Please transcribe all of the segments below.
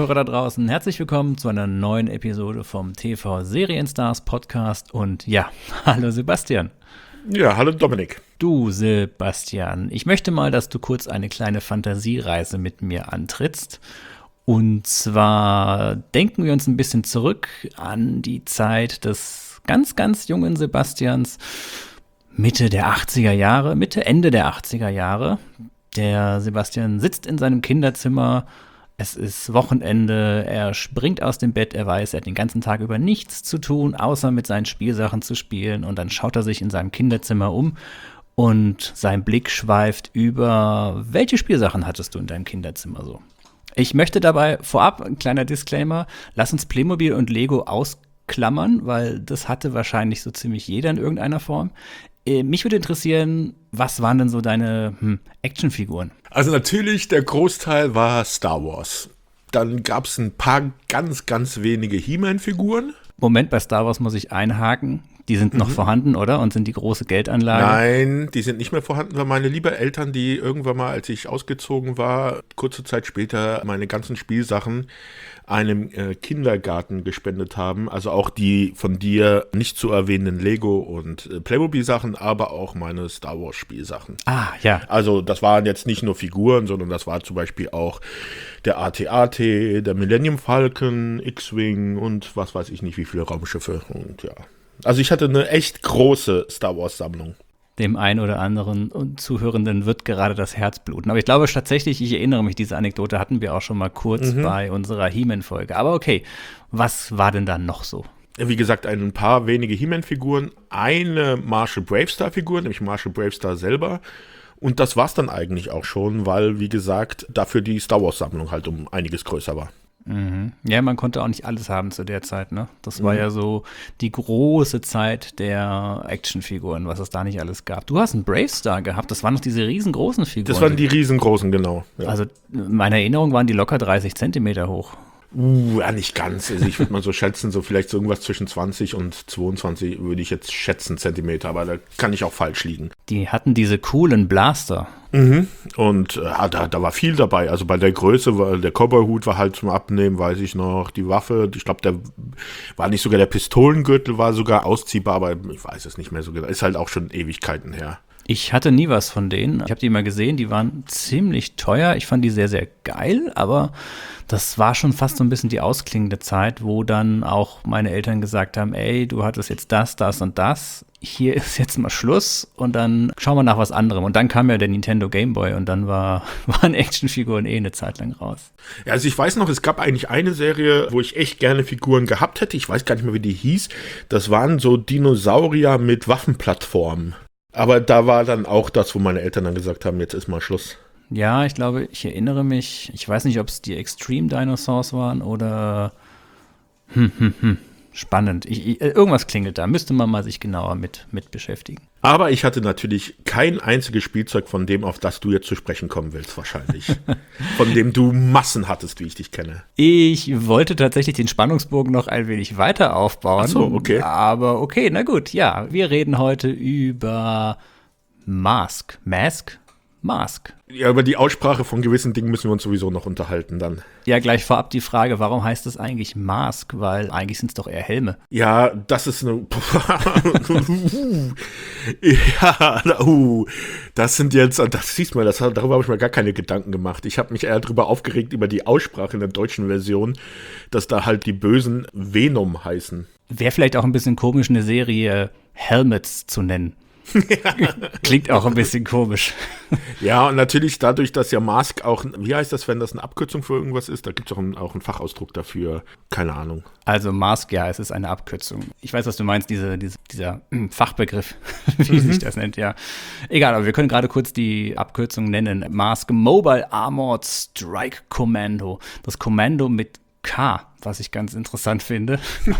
Zuhörer da draußen, herzlich willkommen zu einer neuen Episode vom TV Serienstars Podcast und ja, hallo Sebastian. Ja, hallo Dominik. Du Sebastian, ich möchte mal, dass du kurz eine kleine Fantasiereise mit mir antrittst. Und zwar denken wir uns ein bisschen zurück an die Zeit des ganz, ganz jungen Sebastians, Mitte, Ende der 80er Jahre. Der Sebastian sitzt in seinem Kinderzimmer, es ist Wochenende, er springt aus dem Bett, er weiß, er hat den ganzen Tag über nichts zu tun, außer mit seinen Spielsachen zu spielen. Und dann schaut er sich in seinem Kinderzimmer um und sein Blick schweift über, welche Spielsachen hattest du in deinem Kinderzimmer so? Ich möchte dabei vorab, ein kleiner Disclaimer, lass uns Playmobil und Lego ausklammern, weil das hatte wahrscheinlich so ziemlich jeder in irgendeiner Form. Mich würde interessieren, was waren denn so deine Actionfiguren? Also natürlich, der Großteil war Star Wars. Dann gab es ein paar ganz, ganz wenige He-Man-Figuren. Moment, bei Star Wars muss ich einhaken. Die sind noch vorhanden, oder? Und sind die große Geldanlage? Nein, die sind nicht mehr vorhanden, weil meine lieben Eltern, die irgendwann mal, als ich ausgezogen war, kurze Zeit später meine ganzen Spielsachen einem Kindergarten gespendet haben. Also auch die von dir nicht zu erwähnenden Lego- und Playmobil-Sachen, aber auch meine Star Wars-Spielsachen. Ah, ja. Also das waren jetzt nicht nur Figuren, sondern das war zum Beispiel auch der AT-AT, der Millennium Falcon, X-Wing und was weiß ich nicht, wie viele Raumschiffe. Und ja. Also ich hatte eine echt große Star Wars-Sammlung. Dem einen oder anderen Zuhörenden wird gerade das Herz bluten. Aber ich glaube tatsächlich, ich erinnere mich, diese Anekdote hatten wir auch schon mal kurz bei unserer He-Man-Folge. Aber okay, was war denn dann noch so? Wie gesagt, ein paar wenige He-Man-Figuren, eine Marshall Bravestar-Figur, nämlich Marshall Bravestar selber. Und das war's dann eigentlich auch schon, weil, wie gesagt, dafür die Star Wars-Sammlung halt um einiges größer war. Ja, man konnte auch nicht alles haben zu der Zeit, ne? Das war ja so die große Zeit der Actionfiguren, was es da nicht alles gab. Du hast einen Bravestar gehabt, das waren noch diese riesengroßen Figuren. Das waren die riesengroßen, genau. Ja. Also in meiner Erinnerung waren die locker 30 Zentimeter hoch. Ja, nicht ganz. Also ich würde mal so schätzen, so vielleicht so irgendwas zwischen 20 und 22 würde ich jetzt schätzen, Zentimeter, aber da kann ich auch falsch liegen. Die hatten diese coolen Blaster. Und da war viel dabei. Also bei der Größe, weil der Cowboy-Hut war halt zum Abnehmen, weiß ich noch. Die Waffe, ich glaube, der war nicht sogar der Pistolengürtel, war sogar ausziehbar, aber ich weiß es nicht mehr so genau. Ist halt auch schon Ewigkeiten her. Ich hatte nie was von denen. Ich habe die mal gesehen, die waren ziemlich teuer. Ich fand die sehr, sehr geil, aber das war schon fast so ein bisschen die ausklingende Zeit, wo dann auch meine Eltern gesagt haben, ey, du hattest jetzt das, das und das. Hier ist jetzt mal Schluss und dann schauen wir nach was anderem. Und dann kam ja der Nintendo Game Boy und dann waren Actionfiguren eine Zeit lang raus. Ja, also ich weiß noch, es gab eigentlich eine Serie, wo ich echt gerne Figuren gehabt hätte. Ich weiß gar nicht mehr, wie die hieß. Das waren so Dinosaurier mit Waffenplattformen. Aber da war dann auch das, wo meine Eltern dann gesagt haben, jetzt ist mal Schluss. Ja, ich glaube, ich erinnere mich, ich weiß nicht, ob es die Extreme Dinosaurs waren oder spannend. Irgendwas klingelt da, müsste man mal sich genauer mit beschäftigen. Aber ich hatte natürlich kein einziges Spielzeug von dem, auf das du jetzt zu sprechen kommen willst, wahrscheinlich. Von dem du Massen hattest, wie ich dich kenne. Ich wollte tatsächlich den Spannungsbogen noch ein wenig weiter aufbauen. Ach so, okay. Aber okay, na gut, ja. Wir reden heute über Mask. Ja, über die Aussprache von gewissen Dingen müssen wir uns sowieso noch unterhalten dann. Ja, gleich vorab die Frage, warum heißt es eigentlich Mask? Weil eigentlich sind es doch eher Helme. Ja, das ist eine... das sind jetzt... Das siehst du mal, darüber habe ich mir gar keine Gedanken gemacht. Ich habe mich eher darüber aufgeregt, über die Aussprache in der deutschen Version, dass da halt die Bösen Venom heißen. Wäre vielleicht auch ein bisschen komisch, eine Serie Helmets zu nennen. Klingt auch ein bisschen komisch. Ja, und natürlich dadurch, dass ja Mask auch, wie heißt das, wenn das eine Abkürzung für irgendwas ist? Da gibt es auch einen Fachausdruck dafür. Keine Ahnung. Also Mask, ja, es ist eine Abkürzung. Ich weiß, was du meinst, dieser Fachbegriff, wie sich das nennt, ja. Egal, aber wir können gerade kurz die Abkürzung nennen. Mask Mobile Armored Strike Commando. Das Kommando mit K, was ich ganz interessant finde.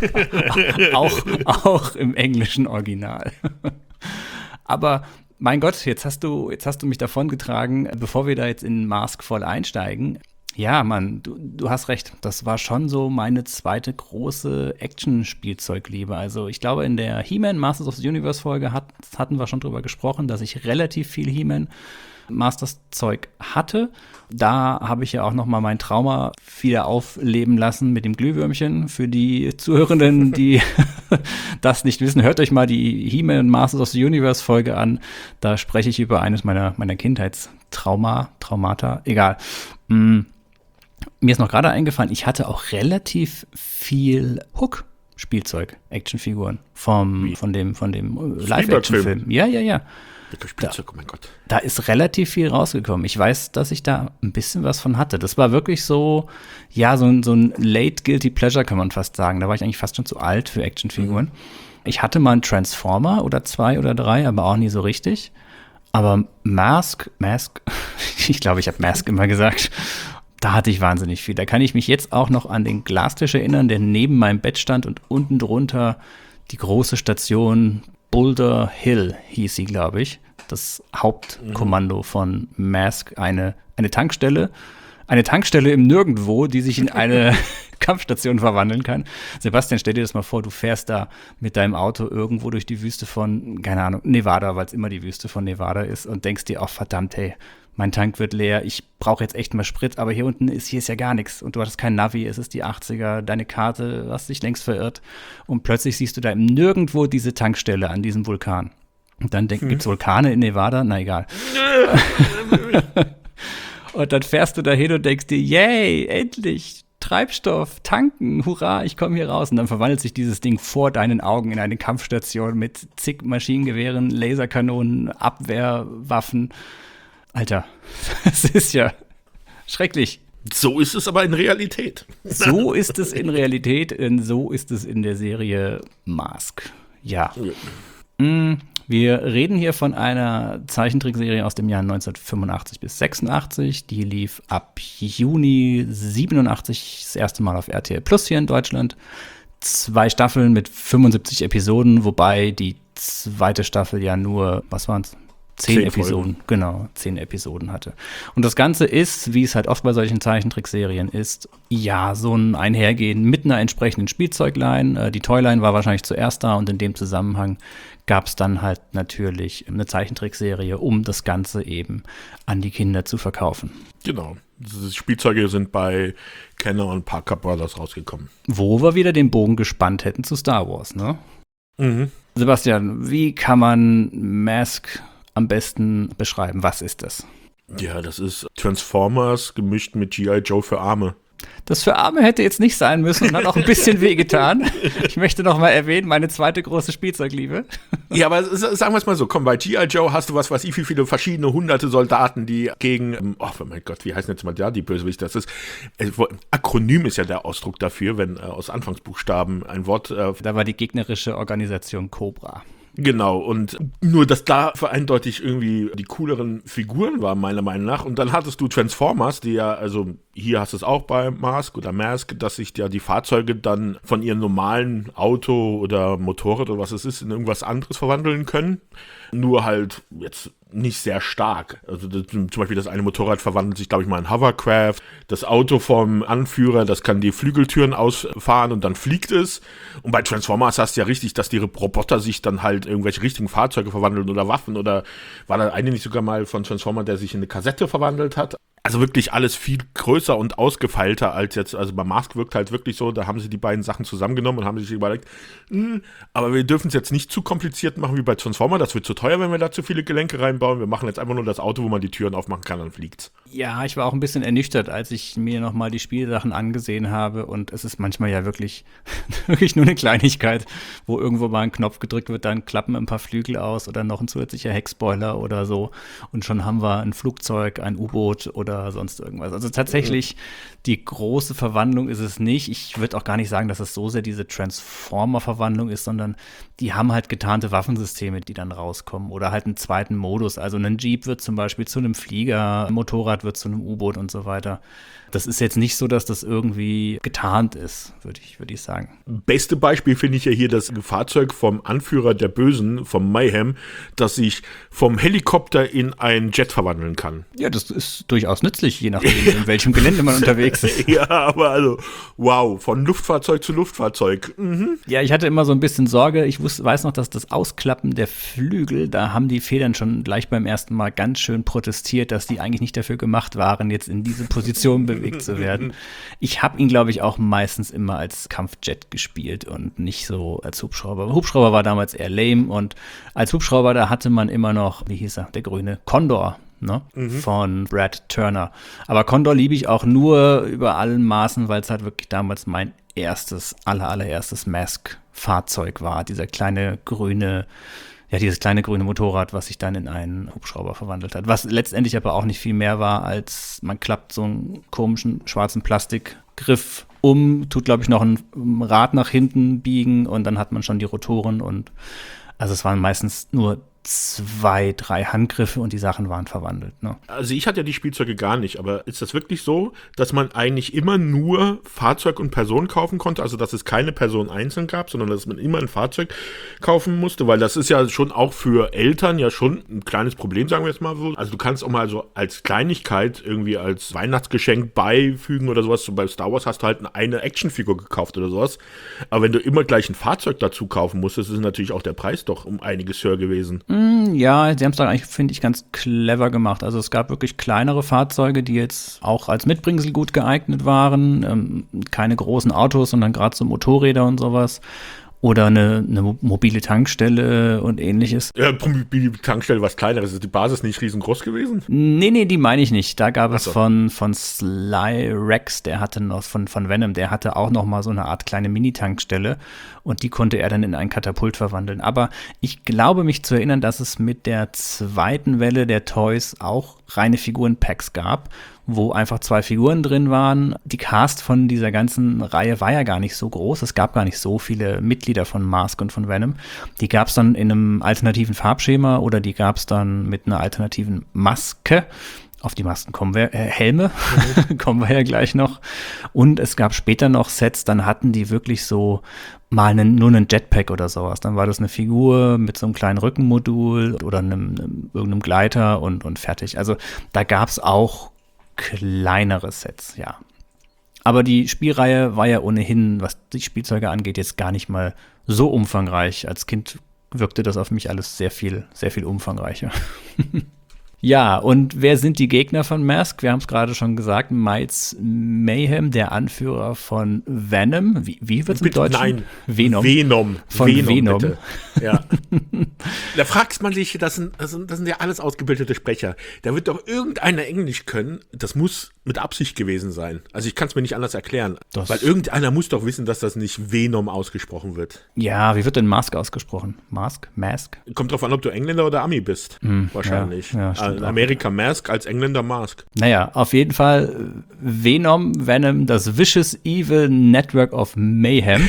auch im englischen Original. Aber mein Gott, jetzt hast du mich davongetragen, bevor wir da jetzt in Mask voll einsteigen. Ja, Mann, du hast recht. Das war schon so meine zweite große Action-Spielzeugliebe. Also ich glaube, in der He-Man Masters of the Universe Folge hat Podcast hatten wir schon drüber gesprochen, dass ich relativ viel He-Man Masters Zeug hatte. Da habe ich ja auch noch mal mein Trauma wieder aufleben lassen mit dem Glühwürmchen. Für die Zuhörenden, die das nicht wissen, hört euch mal die He-Man Masters of the Universe Folge an. Da spreche ich über eines meiner Kindheitstraumata, egal. Mir ist noch gerade eingefallen, ich hatte auch relativ viel Hook-Spielzeug, Actionfiguren von dem Live-Action-Film. Ja. Spielzeug, oh mein Gott. Da ist relativ viel rausgekommen. Ich weiß, dass ich da ein bisschen was von hatte. Das war wirklich so, ja, so ein Late Guilty Pleasure, kann man fast sagen. Da war ich eigentlich fast schon zu alt für Actionfiguren. Ich hatte mal einen Transformer oder 2 oder 3, aber auch nie so richtig. Aber Mask, ich glaube, ich habe Mask immer gesagt, da hatte ich wahnsinnig viel. Da kann ich mich jetzt auch noch an den Glastisch erinnern, der neben meinem Bett stand und unten drunter die große Station Boulder Hill hieß sie, glaube ich. Das Hauptkommando von Mask, eine Tankstelle. Eine Tankstelle im Nirgendwo, die sich in eine Kampfstation verwandeln kann. Sebastian, stell dir das mal vor, du fährst da mit deinem Auto irgendwo durch die Wüste von, keine Ahnung, Nevada, weil es immer die Wüste von Nevada ist und denkst dir, oh verdammt, hey, mein Tank wird leer, ich brauche jetzt echt mal Sprit, aber hier unten ist ja gar nichts und du hattest kein Navi, es ist die 80er, deine Karte, hast dich längst verirrt und plötzlich siehst du da im Nirgendwo diese Tankstelle an diesem Vulkan. Und dann gibt's Vulkane in Nevada? Na egal. Und dann fährst du da hin und denkst dir, yay, endlich, Treibstoff, tanken, hurra, ich komme hier raus. Und dann verwandelt sich dieses Ding vor deinen Augen in eine Kampfstation mit zig Maschinengewehren, Laserkanonen, Abwehrwaffen. Alter, das ist ja schrecklich. So ist es aber in Realität. So ist es in Realität, so ist es in der Serie Mask. Ja. Wir reden hier von einer Zeichentrickserie aus dem Jahr 1985 bis 86. Die lief ab Juni 87 das erste Mal auf RTL Plus hier in Deutschland. 2 Staffeln mit 75 Episoden, wobei die zweite Staffel ja nur, was waren es? 10 Episoden, Folgen. Genau, 10 Episoden hatte. Und das Ganze ist, wie es halt oft bei solchen Zeichentrickserien ist, ja, so ein Einhergehen mit einer entsprechenden Spielzeugline. Die Toyline war wahrscheinlich zuerst da und in dem Zusammenhang gab es dann halt natürlich eine Zeichentrickserie, um das Ganze eben an die Kinder zu verkaufen. Genau. Die Spielzeuge sind bei Kenner und Parker Brothers rausgekommen. Wo wir wieder den Bogen gespannt hätten zu Star Wars, ne? Mhm. Sebastian, wie kann man Mask am besten beschreiben? Was ist das? Ja, das ist Transformers gemischt mit G.I. Joe für Arme. Das für Arme hätte jetzt nicht sein müssen und hat auch ein bisschen wehgetan. Ich möchte noch mal erwähnen, meine zweite große Spielzeugliebe. Ja, aber sagen wir es mal so, komm, bei G.I. Joe hast du was weiß ich, wie viele verschiedene hunderte Soldaten, die gegen, oh mein Gott, wie heißen jetzt mal die Bösewicht, das ist, Akronym ist ja der Ausdruck dafür, wenn aus Anfangsbuchstaben ein Wort. Da war die gegnerische Organisation Cobra. Genau, und nur, dass da für eindeutig irgendwie die cooleren Figuren waren, meiner Meinung nach. Und dann hattest du Transformers, die ja, also hier hast du es auch bei Mask, dass sich ja die Fahrzeuge dann von ihrem normalen Auto oder Motorrad oder was es ist, in irgendwas anderes verwandeln können. Nur halt jetzt nicht sehr stark. Also zum Beispiel das eine Motorrad verwandelt sich, glaube ich, mal in Hovercraft. Das Auto vom Anführer, das kann die Flügeltüren ausfahren und dann fliegt es. Und bei Transformers hast du ja richtig, dass die Roboter sich dann halt irgendwelche richtigen Fahrzeuge verwandeln oder Waffen oder war da eine nicht sogar mal von Transformer, der sich in eine Kassette verwandelt hat? Also wirklich alles viel größer und ausgefeilter als jetzt, also bei Mask wirkt halt wirklich so, da haben sie die beiden Sachen zusammengenommen und haben sich überlegt, aber wir dürfen es jetzt nicht zu kompliziert machen wie bei Transformer, das wird zu teuer, wenn wir da zu viele Gelenke reinbauen, wir machen jetzt einfach nur das Auto, wo man die Türen aufmachen kann, dann fliegt's. Ja, ich war auch ein bisschen ernüchtert, als ich mir nochmal die Spielsachen angesehen habe und es ist manchmal ja wirklich nur eine Kleinigkeit, wo irgendwo mal ein Knopf gedrückt wird, dann klappen ein paar Flügel aus oder noch ein zusätzlicher Heckspoiler oder so und schon haben wir ein Flugzeug, ein U-Boot oder sonst irgendwas. Also tatsächlich, die große Verwandlung ist es nicht. Ich würde auch gar nicht sagen, dass es so sehr diese Transformer-Verwandlung ist, sondern die haben halt getarnte Waffensysteme, die dann rauskommen oder halt einen zweiten Modus. Also ein Jeep wird zum Beispiel zu einem Flieger, ein Motorrad wird zu einem U-Boot und so weiter. Das ist jetzt nicht so, dass das irgendwie getarnt ist, würde ich sagen. Beste Beispiel finde ich ja hier das Fahrzeug vom Anführer der Bösen, vom Mayhem, das sich vom Helikopter in einen Jet verwandeln kann. Ja, das ist durchaus durchaus nützlich, je nachdem, in welchem Gelände man unterwegs ist. Ja, aber also, wow, von Luftfahrzeug zu Luftfahrzeug. Ja, ich hatte immer so ein bisschen Sorge. Ich weiß noch, dass das Ausklappen der Flügel, da haben die Federn schon gleich beim ersten Mal ganz schön protestiert, dass die eigentlich nicht dafür gemacht waren, jetzt in diese Position bewegt zu werden. Ich habe ihn, glaube ich, auch meistens immer als Kampfjet gespielt und nicht so als Hubschrauber. Hubschrauber war damals eher lame und als Hubschrauber, da hatte man immer noch, wie hieß er, der grüne Condor. Ne? Von Brad Turner. Aber Condor liebe ich auch nur über allen Maßen, weil es halt wirklich damals mein allererstes Mask-Fahrzeug war. Dieses kleine grüne Motorrad, was sich dann in einen Hubschrauber verwandelt hat. Was letztendlich aber auch nicht viel mehr war, als man klappt so einen komischen schwarzen Plastikgriff tut, glaube ich, noch ein Rad nach hinten biegen und dann hat man schon die Rotoren und also es waren meistens nur 2, 3 Handgriffe und die Sachen waren verwandelt. Ne? Also ich hatte ja die Spielzeuge gar nicht, aber ist das wirklich so, dass man eigentlich immer nur Fahrzeug und Person kaufen konnte? Also dass es keine Person einzeln gab, sondern dass man immer ein Fahrzeug kaufen musste? Weil das ist ja schon auch für Eltern ja schon ein kleines Problem, sagen wir jetzt mal so. Also du kannst auch mal so als Kleinigkeit irgendwie als Weihnachtsgeschenk beifügen oder sowas. So bei Star Wars hast du halt eine Actionfigur gekauft oder sowas. Aber wenn du immer gleich ein Fahrzeug dazu kaufen musstest, ist natürlich auch der Preis doch um einiges höher gewesen. Ja, sie haben es dann eigentlich, finde ich, ganz clever gemacht. Also es gab wirklich kleinere Fahrzeuge, die jetzt auch als Mitbringsel gut geeignet waren. Keine großen Autos, sondern gerade so Motorräder und sowas. Oder eine mobile Tankstelle und ähnliches. Ja, mobile Tankstelle, was Kleineres. Ist die Basis nicht riesengroß gewesen? Nee, die meine ich nicht. Da gab es von Sly Rex, der hatte noch von Venom, der hatte auch noch mal so eine Art kleine Mini-Tankstelle und die konnte er dann in ein Katapult verwandeln. Aber ich glaube mich zu erinnern, dass es mit der zweiten Welle der Toys auch reine Figurenpacks gab, wo einfach 2 Figuren drin waren. Die Cast von dieser ganzen Reihe war ja gar nicht so groß. Es gab gar nicht so viele Mitglieder von Mask und von Venom. Die gab es dann in einem alternativen Farbschema oder die gab es dann mit einer alternativen Maske. Auf die Masken kommen wir, Helme, kommen wir ja gleich noch. Und es gab später noch Sets, dann hatten die wirklich so mal nur einen Jetpack oder sowas. Dann war das eine Figur mit so einem kleinen Rückenmodul oder irgendeinem Gleiter und fertig. Also da gab es auch kleinere Sets, ja. Aber die Spielreihe war ja ohnehin, was die Spielzeuge angeht, jetzt gar nicht mal so umfangreich. Als Kind wirkte das auf mich alles sehr viel umfangreicher. Ja, und wer sind die Gegner von Mask? Wir haben es gerade schon gesagt, Miles Mayhem, der Anführer von Venom. Wie wird es im Deutschen? Nein, Venom. Von Venom. Bitte. Ja. Da fragt man sich, das sind ja alles ausgebildete Sprecher. Da wird doch irgendeiner Englisch können. Das muss mit Absicht gewesen sein. Also ich kann es mir nicht anders erklären. Weil irgendeiner muss doch wissen, dass das nicht Venom ausgesprochen wird. Ja, wie wird denn Mask ausgesprochen? Mask? Kommt drauf an, ob du Engländer oder Ami bist. Wahrscheinlich. Ja, in Amerika Mask, als Engländer Mask. Naja, auf jeden Fall Venom, das Vicious Evil Network of Mayhem.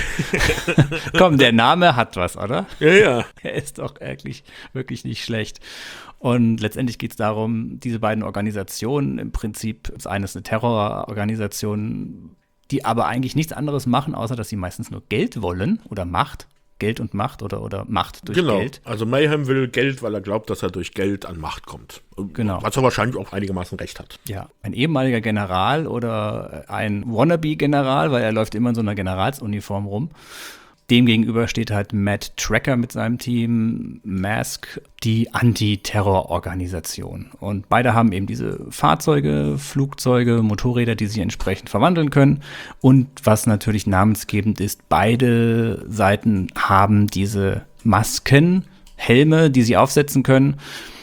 Komm, der Name hat was, oder? Ja. Er ist doch wirklich nicht schlecht. Und letztendlich geht es darum, diese beiden Organisationen, im Prinzip ist eines eine Terrororganisation, die aber eigentlich nichts anderes machen, außer dass sie meistens nur Geld wollen oder Macht. Geld und Macht oder Macht durch Geld. Genau, also Mayhem will Geld, weil er glaubt, dass er durch Geld an Macht kommt. Genau. Was er wahrscheinlich auch einigermaßen recht hat. Ja, ein ehemaliger General oder ein Wannabe-General, weil er läuft immer in so einer Generalsuniform rum. Demgegenüber steht halt Matt Tracker mit seinem Team, Mask, die Anti-Terror-Organisation. Und beide haben eben diese Fahrzeuge, Flugzeuge, Motorräder, die sich entsprechend verwandeln können. Und was natürlich namensgebend ist, beide Seiten haben diese Masken, Helme, die sie aufsetzen können.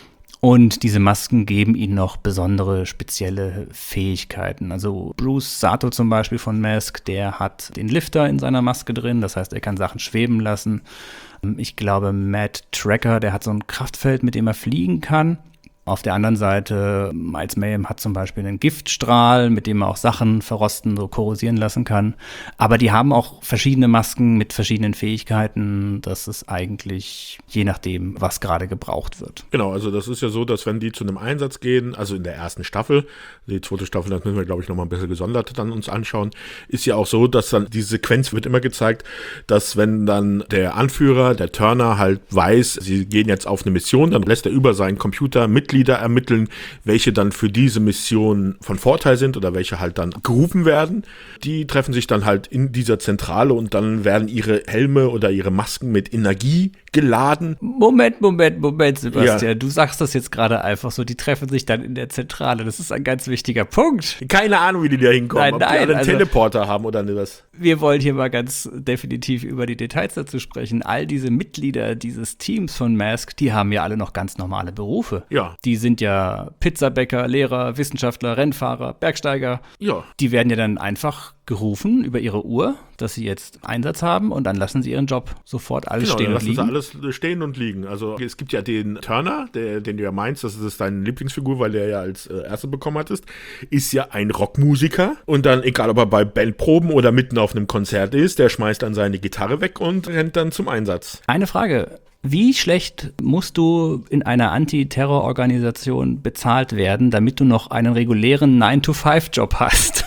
Und diese Masken geben ihnen noch besondere, spezielle Fähigkeiten. Also Bruce Sato zum Beispiel von Mask, der hat den Lifter in seiner Maske drin. Das heißt, er kann Sachen schweben lassen. Ich glaube, Matt Tracker, der hat so ein Kraftfeld, mit dem er fliegen kann. Auf der anderen Seite, Miles Mayhem hat zum Beispiel einen Giftstrahl, mit dem er auch Sachen verrosten, so korrosieren lassen kann. Aber die haben auch verschiedene Masken mit verschiedenen Fähigkeiten. Das ist eigentlich je nachdem, was gerade gebraucht wird. Genau, also das ist ja so, dass wenn die zu einem Einsatz gehen, also in der ersten Staffel, die zweite Staffel, das müssen wir, glaube ich, nochmal ein bisschen gesondert dann uns anschauen, ist ja auch so, dass dann die Sequenz wird immer gezeigt, dass wenn dann der Anführer, der Turner halt weiß, sie gehen jetzt auf eine Mission, dann lässt er über seinen Computer Mitglieder Mitglieder ermitteln, welche dann für diese Mission von Vorteil sind oder welche halt dann gerufen werden. Die treffen sich dann halt in dieser Zentrale und dann werden ihre Helme oder ihre Masken mit Energie geladen. Moment, Sebastian. Ja. Du sagst das jetzt gerade einfach so, die treffen sich dann in der Zentrale. Das ist ein ganz wichtiger Punkt. Keine Ahnung, wie die da hinkommen. Ob die alle einen Teleporter haben oder nicht was. Wir wollen hier mal ganz definitiv über die Details dazu sprechen. All diese Mitglieder dieses Teams von Mask, die haben ja alle noch ganz normale Berufe. Ja. Die sind ja Pizzabäcker, Lehrer, Wissenschaftler, Rennfahrer, Bergsteiger. Ja. Die werden ja dann einfach gerufen über ihre Uhr, dass sie jetzt Einsatz haben und dann lassen sie ihren Job sofort alles stehen und liegen. Genau, lassen sie alles stehen und liegen. Also es gibt ja den Turner, den du ja meinst, das ist deine Lieblingsfigur, weil der ja als Erster bekommen hattest, ist ja ein Rockmusiker und dann, egal ob er bei Bandproben oder mitten auf einem Konzert ist, der schmeißt dann seine Gitarre weg und rennt dann zum Einsatz. Eine Frage. Wie schlecht musst du in einer Antiterrororganisation bezahlt werden, damit du noch einen regulären 9-to-5-Job hast?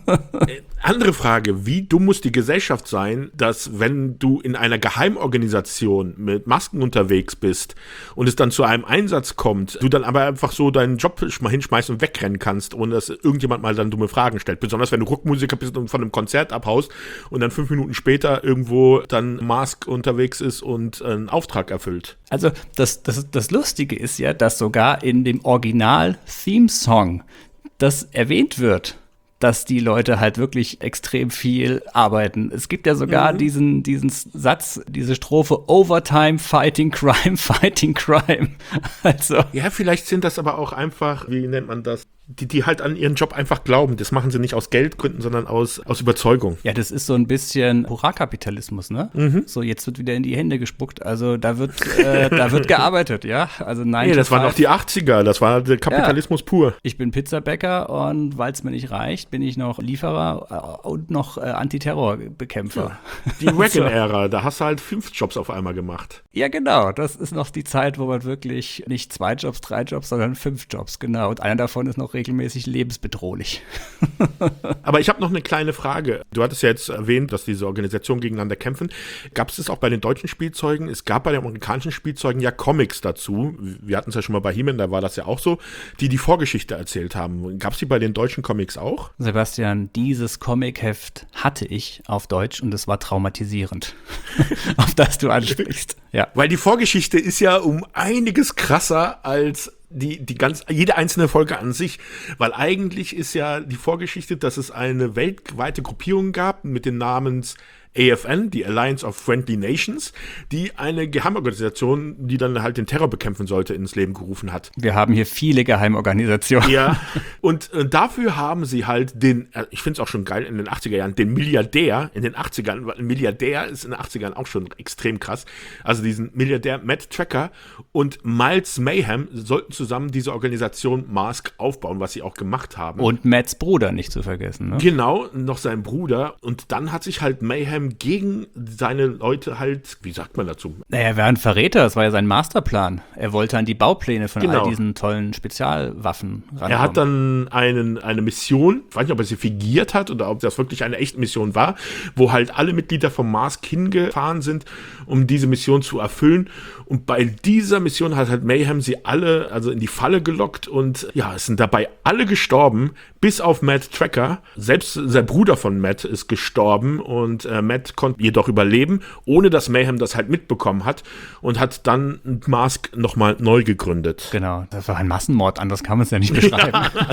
Andere Frage, wie dumm muss die Gesellschaft sein, dass wenn du in einer Geheimorganisation mit Masken unterwegs bist und es dann zu einem Einsatz kommt, du dann aber einfach so deinen Job mal hinschmeißt und wegrennen kannst, ohne dass irgendjemand mal dann dumme Fragen stellt. Besonders wenn du Rockmusiker bist und von einem Konzert abhaust und dann 5 Minuten später irgendwo dann Mask unterwegs ist und einen Auftrag erfüllt. Also das Lustige ist ja, dass sogar in dem Original-Theme-Song das erwähnt wird, dass die Leute halt wirklich extrem viel arbeiten. Es gibt ja sogar diesen Satz, diese Strophe Overtime, Fighting Crime, Fighting Crime. Also. Ja, vielleicht sind das aber auch einfach, wie nennt man das? Die halt an ihren Job einfach glauben. Das machen sie nicht aus Geldgründen, sondern aus Überzeugung. Ja, das ist so ein bisschen Hurra-Kapitalismus, ne? So, jetzt wird wieder in die Hände gespuckt. Also da wird gearbeitet, ja? Also nein. Nee, das waren noch die 80er. Das war der Kapitalismus pur. Ich bin Pizzabäcker und weil es mir nicht reicht, bin ich noch Lieferer und noch Antiterrorbekämpfer. Ja. Die Reagan-Ära, da hast du halt 5 Jobs auf einmal gemacht. Ja, genau. Das ist noch die Zeit, wo man wirklich nicht 2 Jobs, 3 Jobs, sondern 5 Jobs, genau. Und einer davon ist noch regelmäßig lebensbedrohlich. Aber ich habe noch eine kleine Frage. Du hattest ja jetzt erwähnt, dass diese Organisationen gegeneinander kämpfen. Gab es das auch bei den deutschen Spielzeugen? Es gab bei den amerikanischen Spielzeugen ja Comics dazu. Wir hatten es ja schon mal bei He-Man, da war das ja auch so, die Vorgeschichte erzählt haben. Gab es die bei den deutschen Comics auch? Sebastian, dieses Comicheft hatte ich auf Deutsch und es war traumatisierend, auf das du ansprichst. Ja. Weil die Vorgeschichte ist ja um einiges krasser als jede einzelne Folge an sich, weil eigentlich ist ja die Vorgeschichte, dass es eine weltweite Gruppierung gab mit den Namens AFN, die Alliance of Friendly Nations, die eine Geheimorganisation, die dann halt den Terror bekämpfen sollte, ins Leben gerufen hat. Wir haben hier viele Geheimorganisationen. Ja, und dafür haben sie halt ich finde es auch schon geil, in den 80er Jahren, den Milliardär in den 80ern, weil ein Milliardär ist in den 80ern auch schon extrem krass, also diesen Milliardär Matt Tracker und Miles Mayhem sollten zusammen diese Organisation Mask aufbauen, was sie auch gemacht haben. Und Matts Bruder nicht zu vergessen, ne? Genau, noch sein Bruder. Und dann hat sich halt Mayhem gegen seine Leute halt, wie sagt man dazu? Naja, er war ein Verräter, das war ja sein Masterplan. Er wollte an die Baupläne von all diesen tollen Spezialwaffen rankommen. Er hat dann eine Mission, ich weiß nicht, ob er sie fingiert hat oder ob das wirklich eine echte Mission war, wo halt alle Mitglieder vom Mask hingefahren sind, um diese Mission zu erfüllen. Und bei dieser Mission hat halt Mayhem sie alle also in die Falle gelockt und ja, es sind dabei alle gestorben, bis auf Matt Tracker. Selbst sein Bruder von Matt ist gestorben und Matt konnte jedoch überleben, ohne dass Mayhem das halt mitbekommen hat und hat dann Mask nochmal neu gegründet. Genau, das war ein Massenmord, anders kann man es ja nicht beschreiben.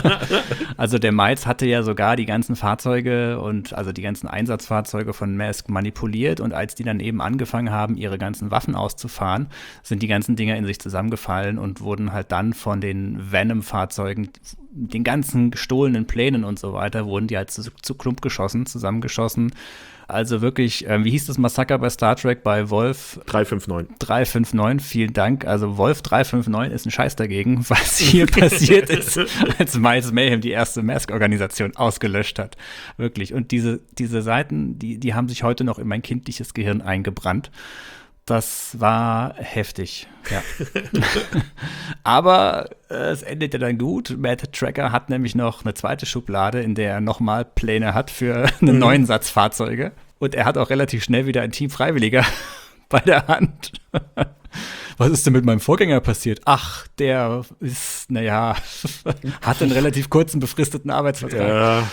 Also der Miles hatte ja sogar die ganzen Fahrzeuge und also die ganzen Einsatzfahrzeuge von Mask manipuliert und als die dann eben angefangen haben, ihre ganzen Waffen auszufahren, sind die ganzen Dinger in sich zusammengefallen und wurden halt dann von den Venom-Fahrzeugen, den ganzen gestohlenen Plänen und so weiter, wurden die halt zu Klump geschossen, zusammengeschossen. Also wirklich, wie hieß das Massaker bei Star Trek bei Wolf? 359. 359, vielen Dank. Also Wolf 359 ist ein Scheiß dagegen, was hier passiert ist, als Miles Mayhem die erste Mask-Organisation ausgelöscht hat. Wirklich. Und diese Seiten, die haben sich heute noch in mein kindliches Gehirn eingebrannt. Das war heftig, ja. Aber es endet ja dann gut. Matt Tracker hat nämlich noch eine zweite Schublade, in der er nochmal Pläne hat für einen neuen Satz Fahrzeuge. Und er hat auch relativ schnell wieder ein Team Freiwilliger bei der Hand. was ist denn mit meinem Vorgänger passiert? Ach, der ist, hat einen relativ kurzen, befristeten Arbeitsvertrag. Ja.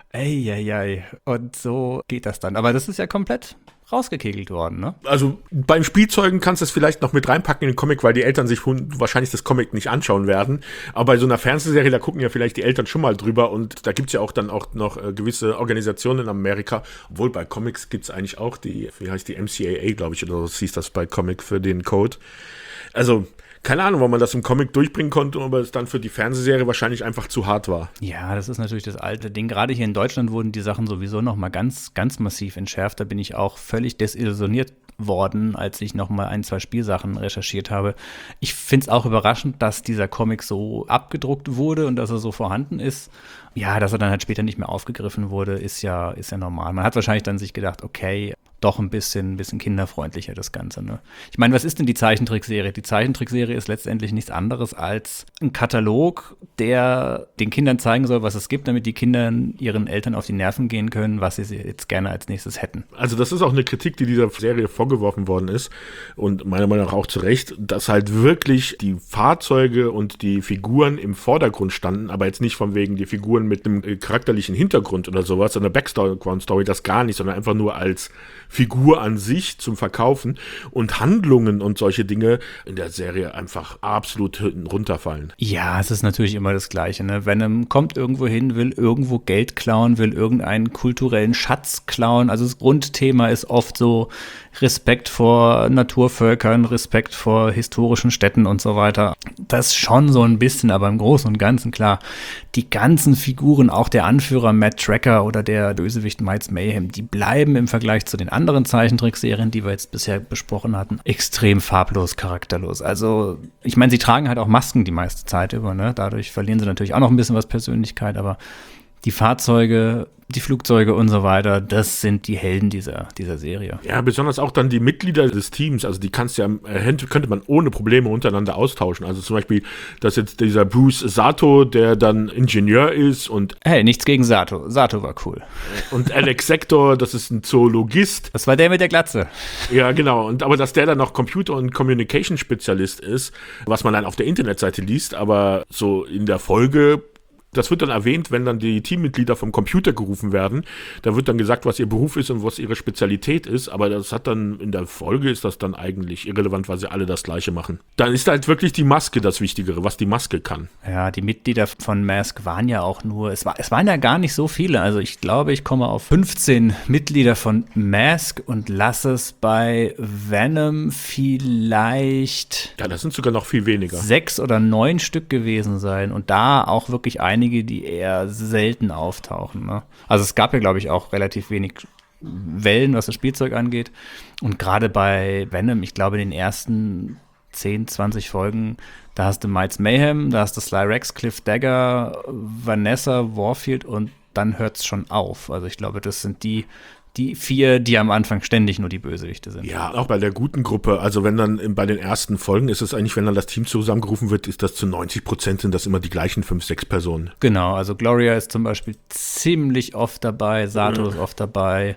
Eieiei. Und so geht das dann. Aber das ist ja komplett rausgekegelt worden, ne? Also beim Spielzeugen kannst du es vielleicht noch mit reinpacken in den Comic, weil die Eltern sich wahrscheinlich das Comic nicht anschauen werden. Aber bei so einer Fernsehserie, da gucken ja vielleicht die Eltern schon mal drüber und da gibt's ja auch dann auch noch gewisse Organisationen in Amerika, obwohl bei Comics gibt's eigentlich auch die MCAA, glaube ich, oder so hieß das bei Comic für den Code. Also keine Ahnung, warum man das im Comic durchbringen konnte, aber es dann für die Fernsehserie wahrscheinlich einfach zu hart war. Ja, das ist natürlich das alte Ding. Gerade hier in Deutschland wurden die Sachen sowieso noch mal ganz, ganz massiv entschärft. Da bin ich auch völlig desillusioniert worden, als ich noch mal 1, 2 Spielsachen recherchiert habe. Ich finde es auch überraschend, dass dieser Comic so abgedruckt wurde und dass er so vorhanden ist. Ja, dass er dann halt später nicht mehr aufgegriffen wurde, ist ja normal. Man hat wahrscheinlich dann sich gedacht, okay, doch ein bisschen kinderfreundlicher das Ganze, ne? Ich meine, was ist denn die Zeichentrickserie? Die Zeichentrickserie ist letztendlich nichts anderes als ein Katalog, der den Kindern zeigen soll, was es gibt, damit die Kinder ihren Eltern auf die Nerven gehen können, was sie jetzt gerne als nächstes hätten. Also das ist auch eine Kritik, die dieser Serie vorgeworfen worden ist und meiner Meinung nach auch zu Recht, dass halt wirklich die Fahrzeuge und die Figuren im Vordergrund standen, aber jetzt nicht von wegen die Figuren mit einem charakterlichen Hintergrund oder sowas, sondern Background-Story, das gar nicht, sondern einfach nur als Figur an sich zum Verkaufen und Handlungen und solche Dinge in der Serie einfach absolut runterfallen. Ja, es ist natürlich immer das Gleiche, ne? Venom kommt irgendwo hin, will irgendwo Geld klauen, will irgendeinen kulturellen Schatz klauen. Also das Grundthema ist oft so Respekt vor Naturvölkern, Respekt vor historischen Städten und so weiter. Das schon so ein bisschen, aber im Großen und Ganzen klar. Die ganzen Figuren, auch der Anführer Matt Tracker oder der Bösewicht Miles Mayhem, die bleiben im Vergleich zu den anderen Zeichentrickserien, die wir jetzt bisher besprochen hatten, extrem farblos, charakterlos. Also, ich meine, sie tragen halt auch Masken die meiste Zeit über, ne? Dadurch verlieren sie natürlich auch noch ein bisschen was Persönlichkeit, aber die Fahrzeuge, die Flugzeuge und so weiter, das sind die Helden dieser Serie. Ja, besonders auch dann die Mitglieder des Teams, also die könnte man ohne Probleme untereinander austauschen. Also zum Beispiel, dass jetzt dieser Bruce Sato, der dann Ingenieur ist und hey, nichts gegen Sato. Sato war cool. Und Alex Sector, das ist ein Zoologist. Das war der mit der Glatze. Ja, genau. Aber dass der dann noch Computer- und Communication-Spezialist ist, was man dann auf der Internetseite liest, aber so in der Folge, das wird dann erwähnt, wenn dann die Teammitglieder vom Computer gerufen werden. Da wird dann gesagt, was ihr Beruf ist und was ihre Spezialität ist. Aber das hat dann in der Folge ist das dann eigentlich irrelevant, weil sie alle das Gleiche machen. Dann ist halt wirklich die Maske das Wichtigere, was die Maske kann. Ja, die Mitglieder von Mask waren ja auch nur, es waren ja gar nicht so viele. Also ich glaube, ich komme auf 15 Mitglieder von Mask und lasse es bei Venom vielleicht Ja, das sind sogar noch viel weniger. 6 oder 9 Stück gewesen sein. Und da auch wirklich einige, die eher selten auftauchen, ne? Also es gab ja, glaube ich, auch relativ wenig Wellen, was das Spielzeug angeht. Und gerade bei Venom, ich glaube, in den ersten 10, 20 Folgen, da hast du Miles Mayhem, da hast du Sly Rex, Cliff Dagger, Vanessa, Warfield und dann hört es schon auf. Also ich glaube, das sind die 4, die am Anfang ständig nur die Bösewichte sind. Ja, auch bei der guten Gruppe, also wenn dann bei den ersten Folgen ist es eigentlich, wenn dann das Team zusammengerufen wird, ist das zu 90% sind das immer die gleichen 5, 6 Personen. Genau, also Gloria ist zum Beispiel ziemlich oft dabei, Sato ist oft dabei,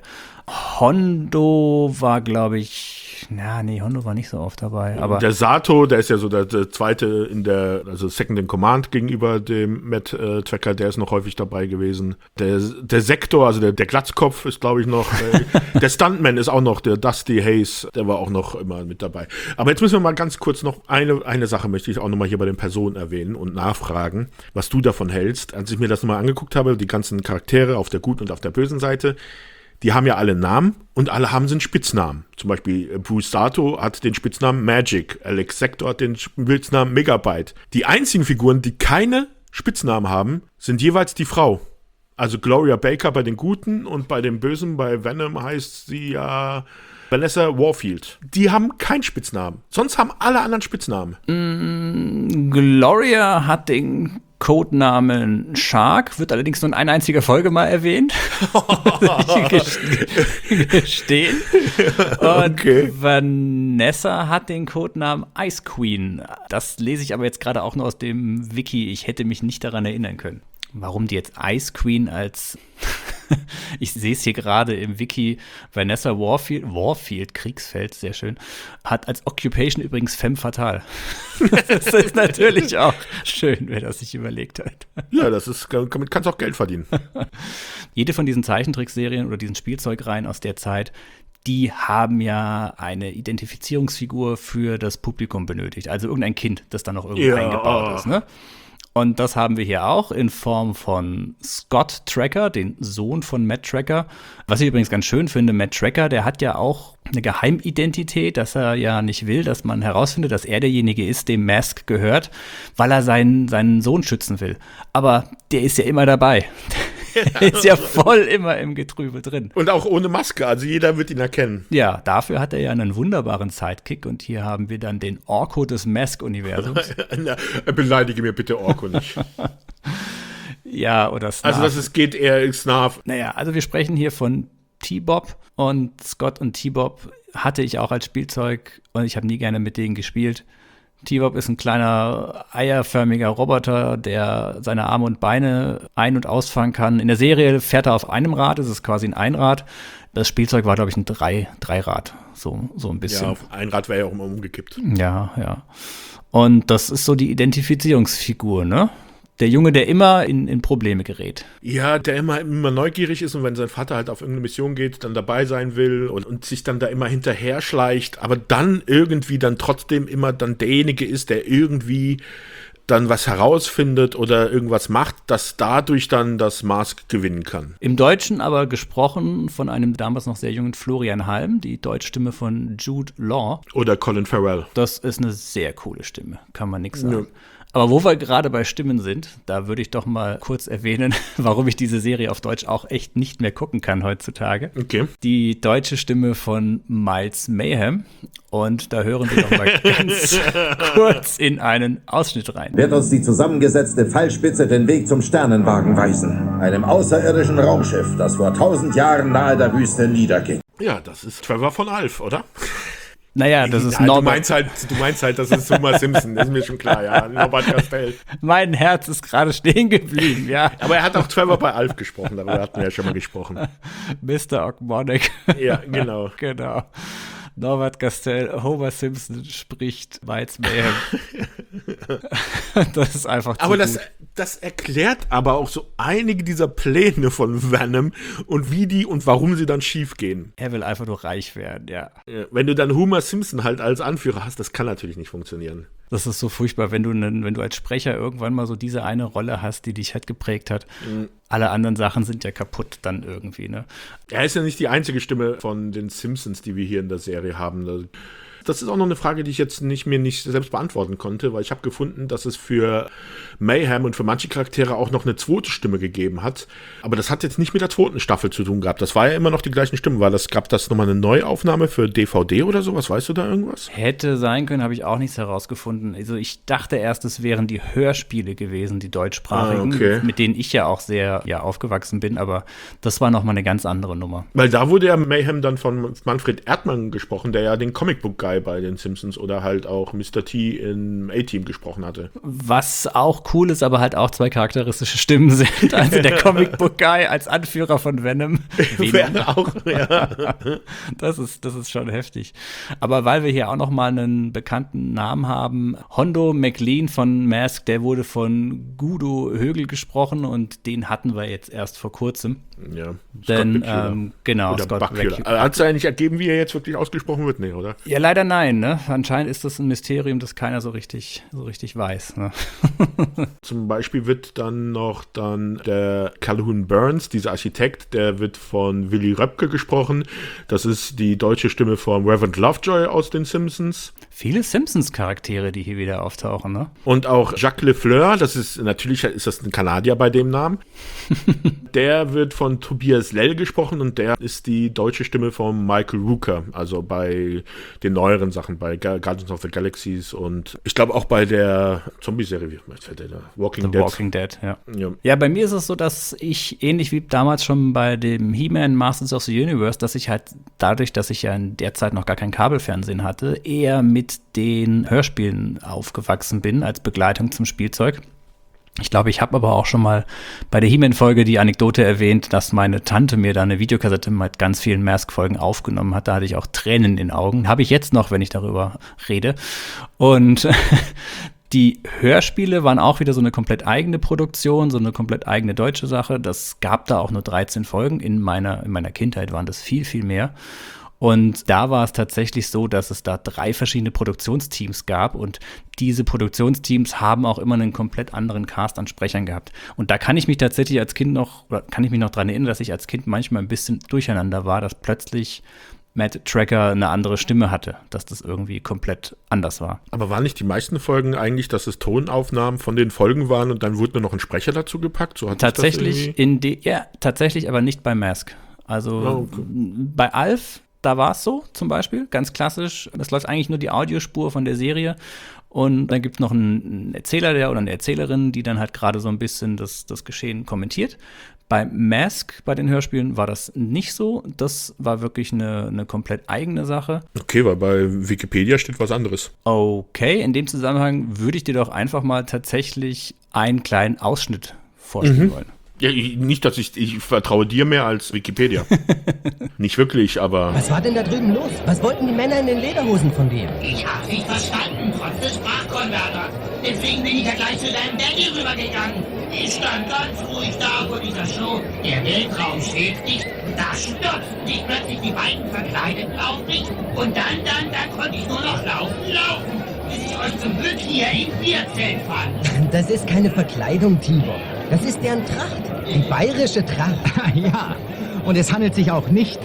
Hondo war, glaube ich, Hondo war nicht so oft dabei. Aber der Sato, der ist ja so der zweite also Second in Command gegenüber dem Matt Tracker, der ist noch häufig dabei gewesen. Der Sektor, also der Glatzkopf ist, glaube ich, noch. Der Stuntman ist auch noch, der Dusty Hayes, der war auch noch immer mit dabei. Aber jetzt müssen wir mal ganz kurz noch eine Sache möchte ich auch nochmal hier bei den Personen erwähnen und nachfragen, was du davon hältst. Als ich mir das nochmal angeguckt habe, die ganzen Charaktere auf der guten und auf der bösen Seite, die haben ja alle Namen und alle haben einen Spitznamen. Zum Beispiel Bruce Sato hat den Spitznamen Magic, Alex Sector hat den Spitznamen Megabyte. Die einzigen Figuren, die keine Spitznamen haben, sind jeweils die Frau. Also Gloria Baker bei den Guten und bei den Bösen, bei Venom heißt sie ja Vanessa Warfield. Die haben keinen Spitznamen. Sonst haben alle anderen Spitznamen. Gloria hat den Codenamen Shark, wird allerdings nur in einer einzigen Folge mal erwähnt. Gestehen. Und okay. Vanessa hat den Codenamen Ice Queen. Das lese ich aber jetzt gerade auch nur aus dem Wiki. Ich hätte mich nicht daran erinnern können. Warum die jetzt Ice Queen als Ich sehe es hier gerade im Wiki. Vanessa Warfield, Kriegsfeld, sehr schön, hat als Occupation übrigens Femme Fatale. Das ist natürlich auch schön, wer das sich überlegt hat. Ja, damit kannst du auch Geld verdienen. Jede von diesen Zeichentrickserien oder diesen Spielzeugreihen aus der Zeit, die haben ja eine Identifizierungsfigur für das Publikum benötigt. Also irgendein Kind, das dann noch irgendwo eingebaut ist, ne? Und das haben wir hier auch in Form von Scott Tracker, den Sohn von Matt Tracker. Was ich übrigens ganz schön finde, Matt Tracker, der hat ja auch eine Geheimidentität, dass er ja nicht will, dass man herausfindet, dass er derjenige ist, dem Mask gehört, weil er seinen Sohn schützen will. Aber der ist ja immer dabei. Der ist ja voll immer im Getrübel drin. Und auch ohne Maske, also jeder wird ihn erkennen. Ja, dafür hat er ja einen wunderbaren Sidekick und hier haben wir dann den Orko des Mask-Universums. Beleidige mir bitte Orko nicht. Ja, oder Snarf. Also geht eher Snarf. Naja, also wir sprechen hier von T-Bob und Scott und T-Bob hatte ich auch als Spielzeug und ich habe nie gerne mit denen gespielt. T-Bob ist ein kleiner eierförmiger Roboter, der seine Arme und Beine ein- und ausfahren kann. In der Serie fährt er auf einem Rad, es ist quasi ein Einrad. Das Spielzeug war, glaube ich, ein Dreirad, so ein bisschen. Ja, auf ein Rad wäre ja auch immer umgekippt. Ja. Und das ist so die Identifizierungsfigur, ne? Der Junge, der immer in Probleme gerät. Ja, der immer neugierig ist und wenn sein Vater halt auf irgendeine Mission geht, dann dabei sein will und sich dann da immer hinterher schleicht, aber dann irgendwie dann trotzdem immer dann derjenige ist, der irgendwie dann was herausfindet oder irgendwas macht, dass dadurch dann das Mask gewinnen kann. Im Deutschen aber gesprochen von einem damals noch sehr jungen Florian Halm, die Deutschstimme von Jude Law. Oder Colin Farrell. Das ist eine sehr coole Stimme, kann man nichts sagen. Ja. Aber wo wir gerade bei Stimmen sind, da würde ich doch mal kurz erwähnen, warum ich diese Serie auf Deutsch auch echt nicht mehr gucken kann heutzutage. Okay. Die deutsche Stimme von Miles Mayhem. Und da hören wir doch mal ganz kurz in einen Ausschnitt rein. Wird uns die zusammengesetzte Pfeilspitze den Weg zum Sternenwagen weisen. Einem außerirdischen Raumschiff, das vor 1000 Jahren nahe der Wüste niederging. Ja, das ist Trevor von Alf, oder? Naja, das ist Norbert. Du meinst halt, das ist Homer Simpson, das ist mir schon klar, ja. Norbert Castell. Mein Herz ist gerade stehen geblieben, ja. Aber er hat auch Trevor bei Alf gesprochen, darüber hatten wir ja schon mal gesprochen. Mr. Ogmonic. Ja, genau. Genau. Norbert Castell, Homer Simpson spricht Miles Mayhem. Das ist einfach zu aber gut. Das erklärt aber auch so einige dieser Pläne von Venom und wie die und warum sie dann schief gehen. Er will einfach nur reich werden, ja. Wenn du dann Homer Simpson halt als Anführer hast, das kann natürlich nicht funktionieren. Das ist so furchtbar, wenn du als Sprecher irgendwann mal so diese eine Rolle hast, die dich halt geprägt hat. Mhm. Alle anderen Sachen sind ja kaputt dann irgendwie, ne? Er ist ja nicht die einzige Stimme von den Simpsons, die wir hier in der Serie haben. Das ist auch noch eine Frage, die ich jetzt mir nicht selbst beantworten konnte, weil ich habe gefunden, dass es für Mayhem und für manche Charaktere auch noch eine zweite Stimme gegeben hat. Aber das hat jetzt nicht mit der zweiten Staffel zu tun gehabt. Das war ja immer noch die gleichen Stimmen. Gab das nochmal eine Neuaufnahme für DVD oder sowas? Weißt du da irgendwas? Hätte sein können, habe ich auch nichts herausgefunden. Also ich dachte erst, es wären die Hörspiele gewesen, die deutschsprachigen, mit denen ich ja auch sehr aufgewachsen bin. Aber das war nochmal eine ganz andere Nummer. Weil da wurde ja Mayhem dann von Manfred Erdmann gesprochen, der ja den Comicbook-Guy bei den Simpsons oder halt auch Mr. T in A-Team gesprochen hatte. Was auch cool ist, aber halt auch zwei charakteristische Stimmen sind. Also der Comicbook-Guy als Anführer von Venom. Wäre auch, ja. Das ist schon heftig. Aber weil wir hier auch noch mal einen bekannten Namen haben, Hondo McLean von Mask, der wurde von Guido Högel gesprochen und den hatten wir jetzt erst vor kurzem. Ja, genau, oder Scott Bakula. Hat es eigentlich ergeben, wie er jetzt wirklich ausgesprochen wird? Nee, oder? Ja, leider nein, ne? Anscheinend ist das ein Mysterium, das keiner so richtig weiß, ne? Zum Beispiel wird dann noch der Calhoun Burns, dieser Architekt, der wird von Willy Röpke gesprochen. Das ist die deutsche Stimme von Reverend Lovejoy aus den Simpsons. Viele Simpsons-Charaktere, die hier wieder auftauchen, ne? Und auch Jacques Lefleur, natürlich ist das ein Kanadier bei dem Namen. Der wird von Tobias Lell gesprochen und der ist die deutsche Stimme von Michael Rooker, also bei den neueren Sachen, bei Guardians of the Galaxies und ich glaube auch bei der Zombie-Serie, Walking Dead, ja. Ja, bei mir ist es so, dass ich, ähnlich wie damals schon bei dem He-Man Masters of the Universe, dass ich halt dadurch, dass ich ja in der Zeit noch gar kein Kabelfernsehen hatte, eher mit den Hörspielen aufgewachsen bin als Begleitung zum Spielzeug. Ich glaube, ich habe aber auch schon mal bei der He-Man-Folge die Anekdote erwähnt, dass meine Tante mir da eine Videokassette mit ganz vielen Mask-Folgen aufgenommen hat. Da hatte ich auch Tränen in den Augen. Habe ich jetzt noch, wenn ich darüber rede. Und die Hörspiele waren auch wieder so eine komplett eigene Produktion, so eine komplett eigene deutsche Sache. Das gab da auch nur 13 Folgen. In meiner Kindheit waren das viel, viel mehr. Und da war es tatsächlich so, dass es da 3 verschiedene Produktionsteams gab und diese Produktionsteams haben auch immer einen komplett anderen Cast an Sprechern gehabt. Und da kann ich mich tatsächlich als Kind noch dran erinnern, dass ich als Kind manchmal ein bisschen durcheinander war, dass plötzlich Matt Tracker eine andere Stimme hatte, dass das irgendwie komplett anders war. Aber waren nicht die meisten Folgen eigentlich, dass es Tonaufnahmen von den Folgen waren und dann wurde nur noch ein Sprecher dazu gepackt? So hat tatsächlich tatsächlich, aber nicht bei Mask. Also bei Alf, da war es so zum Beispiel, ganz klassisch. Das läuft eigentlich nur die Audiospur von der Serie. Und dann gibt es noch einen Erzähler oder eine Erzählerin, die dann halt gerade so ein bisschen das Geschehen kommentiert. Bei Mask, bei den Hörspielen, war das nicht so. Das war wirklich eine komplett eigene Sache. Okay, weil bei Wikipedia steht was anderes. Okay, in dem Zusammenhang würde ich dir doch einfach mal tatsächlich einen kleinen Ausschnitt vorstellen wollen. Ja, nicht, dass ich vertraue dir mehr als Wikipedia. Nicht wirklich, aber... Was war denn da drüben los? Was wollten die Männer in den Lederhosen von dir? Ich hab's nicht verstanden, trotz des Sprachkonverters. Deswegen bin ich ja gleich zu deinem Daddy rübergegangen. Ich stand ganz ruhig da vor dieser Show. Der Weltraum schwebt nicht. Da stürzten sich plötzlich die beiden Verkleideten auf mich. Und dann konnte ich nur noch laufen. Bis ich euch zum Glück hier im Bierzelt fand. Das ist keine Verkleidung, Tibor. Das ist deren Tracht. Die bayerische Tracht. Ja, und es handelt sich auch nicht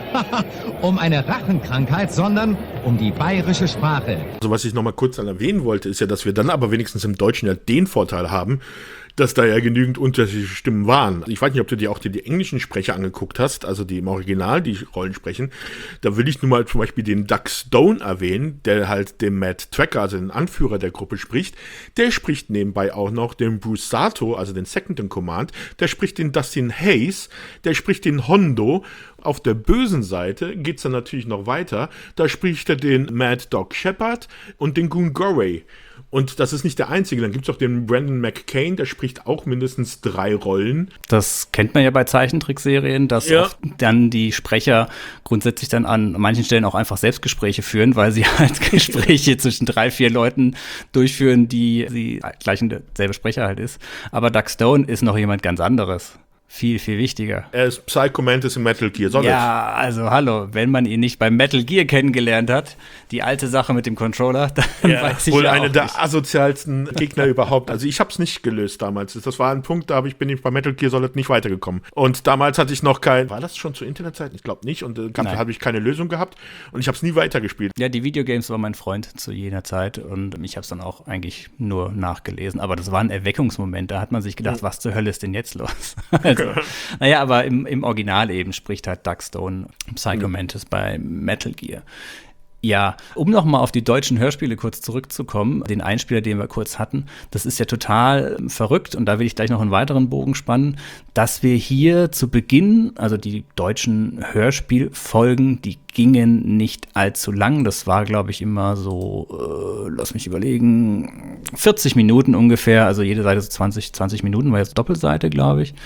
um eine Rachenkrankheit, sondern um die bayerische Sprache. Also was ich noch mal kurz erwähnen wollte, ist ja, dass wir dann aber wenigstens im Deutschen ja den Vorteil haben, dass da ja genügend unterschiedliche Stimmen waren. Ich weiß nicht, ob du dir auch die englischen Sprecher angeguckt hast, also die im Original, die Rollen sprechen. Da will ich nur mal zum Beispiel den Doug Stone erwähnen, der halt den Matt Tracker, also den Anführer der Gruppe, spricht. Der spricht nebenbei auch noch den Bruce Sato, also den Second in Command. Der spricht den Dustin Hayes, der spricht den Hondo. Auf der bösen Seite geht's dann natürlich noch weiter. Da spricht er den Mad Dog Shepard und den Goon Gorey. Und das ist nicht der einzige. Dann gibt es auch den Brandon McCain, der spricht auch mindestens 3 Rollen. Das kennt man ja bei Zeichentrickserien, dass oft dann die Sprecher grundsätzlich dann an manchen Stellen auch einfach Selbstgespräche führen, weil sie halt Gespräche zwischen 3, 4 Leuten durchführen, die gleich derselbe Sprecher halt ist. Aber Doug Stone ist noch jemand ganz anderes. Viel, viel wichtiger. Er ist Psycho Mantis in Metal Gear Solid. Ja, also hallo, wenn man ihn nicht beim Metal Gear kennengelernt hat, die alte Sache mit dem Controller, dann weiß ich wohl ja auch eine der nicht. asozialsten Gegner überhaupt. Also ich habe es nicht gelöst damals. Das war ein Punkt, bin ich bei Metal Gear Solid nicht weitergekommen. Und damals hatte ich noch war das schon zu Internetzeiten? Ich glaube nicht. Und habe ich keine Lösung gehabt. Und ich habe es nie weitergespielt. Ja, die Videogames war mein Freund zu jener Zeit und ich habe es dann auch eigentlich nur nachgelesen. Aber das war ein Erweckungsmoment. Da hat man sich gedacht, was zur Hölle ist denn jetzt los? Also, naja, aber im Original eben spricht halt Doug Stone Psycho Mantis bei Metal Gear. Ja, um nochmal auf die deutschen Hörspiele kurz zurückzukommen, den Einspieler, den wir kurz hatten, das ist ja total verrückt und da will ich gleich noch einen weiteren Bogen spannen, dass wir hier zu Beginn, also die deutschen Hörspielfolgen, die gingen nicht allzu lang, das war, glaube ich, immer so, lass mich überlegen, 40 Minuten ungefähr, also jede Seite so 20 Minuten, war jetzt Doppelseite, glaube ich.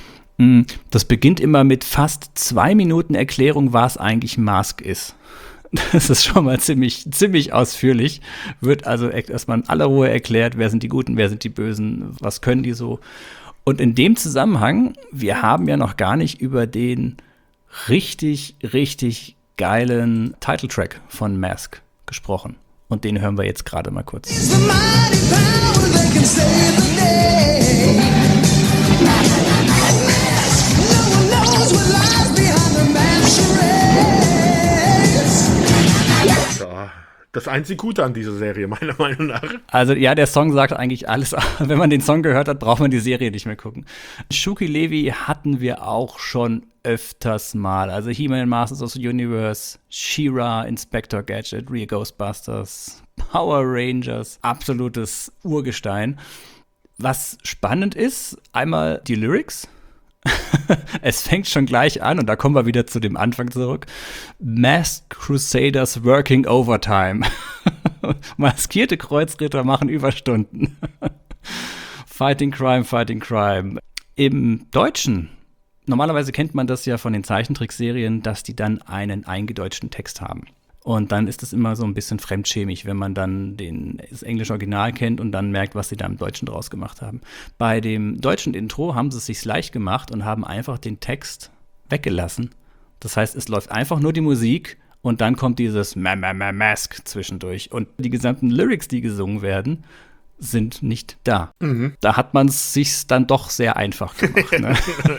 Das beginnt immer mit fast 2 Minuten Erklärung, was eigentlich Mask ist. Das ist schon mal ziemlich ausführlich. Wird also erstmal in aller Ruhe erklärt, wer sind die Guten, wer sind die Bösen, was können die so. Und in dem Zusammenhang, wir haben ja noch gar nicht über den richtig, richtig geilen Titeltrack von Mask gesprochen. Und den hören wir jetzt gerade mal kurz. Das einzig Gute an dieser Serie, meiner Meinung nach. Also ja, der Song sagt eigentlich alles. Wenn man den Song gehört hat, braucht man die Serie nicht mehr gucken. Shuki Levy hatten wir auch schon öfters mal. Also He-Man, Masters of the Universe, She-Ra, Inspector Gadget, Real Ghostbusters, Power Rangers. Absolutes Urgestein. Was spannend ist, einmal die Lyrics. Es fängt schon gleich an und da kommen wir wieder zu dem Anfang zurück. Masked Crusaders working overtime. Maskierte Kreuzritter machen Überstunden. Fighting Crime, Fighting Crime. Im Deutschen, normalerweise kennt man das ja von den Zeichentrickserien, dass die dann einen eingedeutschten Text haben. Und dann ist es immer so ein bisschen fremdschämig, wenn man dann das englische Original kennt und dann merkt, was sie da im Deutschen draus gemacht haben. Bei dem deutschen Intro haben sie es sich leicht gemacht und haben einfach den Text weggelassen. Das heißt, es läuft einfach nur die Musik und dann kommt dieses Mask zwischendurch. Und die gesamten Lyrics, die gesungen werden, sind nicht da. Da hat man es sich dann doch sehr einfach gemacht. Ne?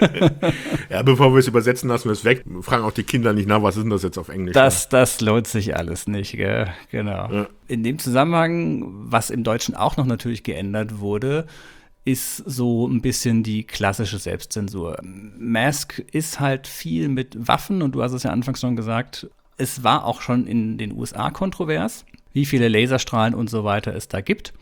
Ja, bevor wir es übersetzen, lassen wir es weg. Fragen auch die Kinder nicht nach, was ist denn das jetzt auf Englisch? Das lohnt sich alles nicht, gell? Genau. Ja. In dem Zusammenhang, was im Deutschen auch noch natürlich geändert wurde, ist so ein bisschen die klassische Selbstzensur. Mask ist halt viel mit Waffen und du hast es ja anfangs schon gesagt, es war auch schon in den USA kontrovers, wie viele Laserstrahlen und so weiter es da gibt.